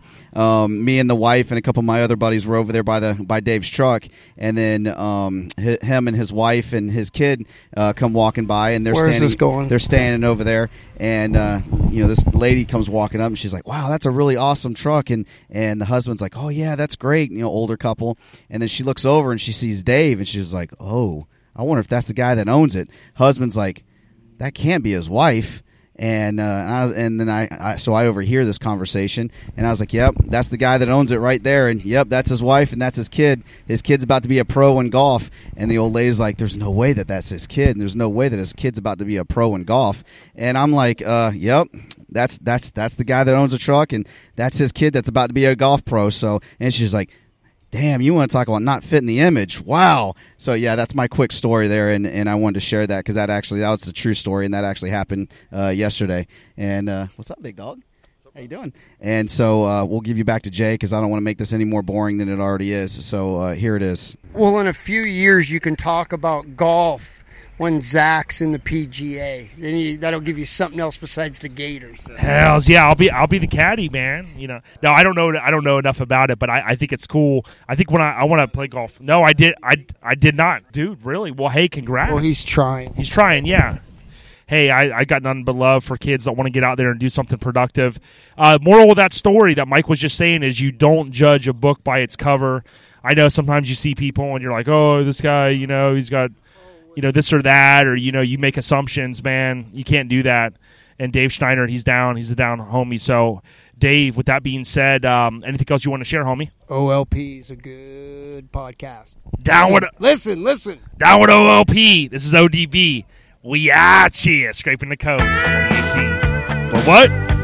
me and the wife and a couple of my other buddies were over there by Dave's truck, and then him and his wife and his kid come walking by, and they're standing over there, and this lady comes walking up, and she's like, "Wow, that's a really awesome truck," and the husband's like, "Oh yeah, that's great," older couple, and then she looks over and she sees Dave, and she's like, "Oh, I wonder if that's the guy that owns it." Husband's like, that can't be his wife. And then I overhear this conversation, and I was like, yep, that's the guy that owns it right there. And yep, that's his wife, and that's his kid. His kid's about to be a pro in golf. And the old lady's like, there's no way that that's his kid, and there's no way that his kid's about to be a pro in golf. And I'm like, yep, that's the guy that owns a truck, and that's his kid that's about to be a golf pro. So, and she's like, damn, you want to talk about not fitting the image. Wow. So, yeah, that's my quick story there, and I wanted to share that because that was the true story, and that actually happened yesterday. And what's up, big dog? How you doing? And so we'll give you back to Jay because I don't want to make this any more boring than it already is. So here it is. Well, in a few years, you can talk about golf when Zach's in the PGA. Then that'll give you something else besides the Gators. Hells yeah, I'll be the caddy, man. No, I don't know enough about it, but I think it's cool. I think when I want to play golf. No, I did not, dude. Really? Well, hey, congrats. Well, he's trying. He's trying, yeah. Hey, I got nothing but love for kids that want to get out there and do something productive. Moral of that story that Mike was just saying is you don't judge a book by its cover. I know sometimes you see people and you're like, oh, this guy, he's got this or that, or, you make assumptions, man. You can't do that. And Dave Schneider, he's a down homie. So, Dave, with that being said, anything else you want to share, homie? OLP is a good podcast. Listen. Listen. Down with OLP. This is ODB. We are cheers, Scraping the Coast 2018. But what?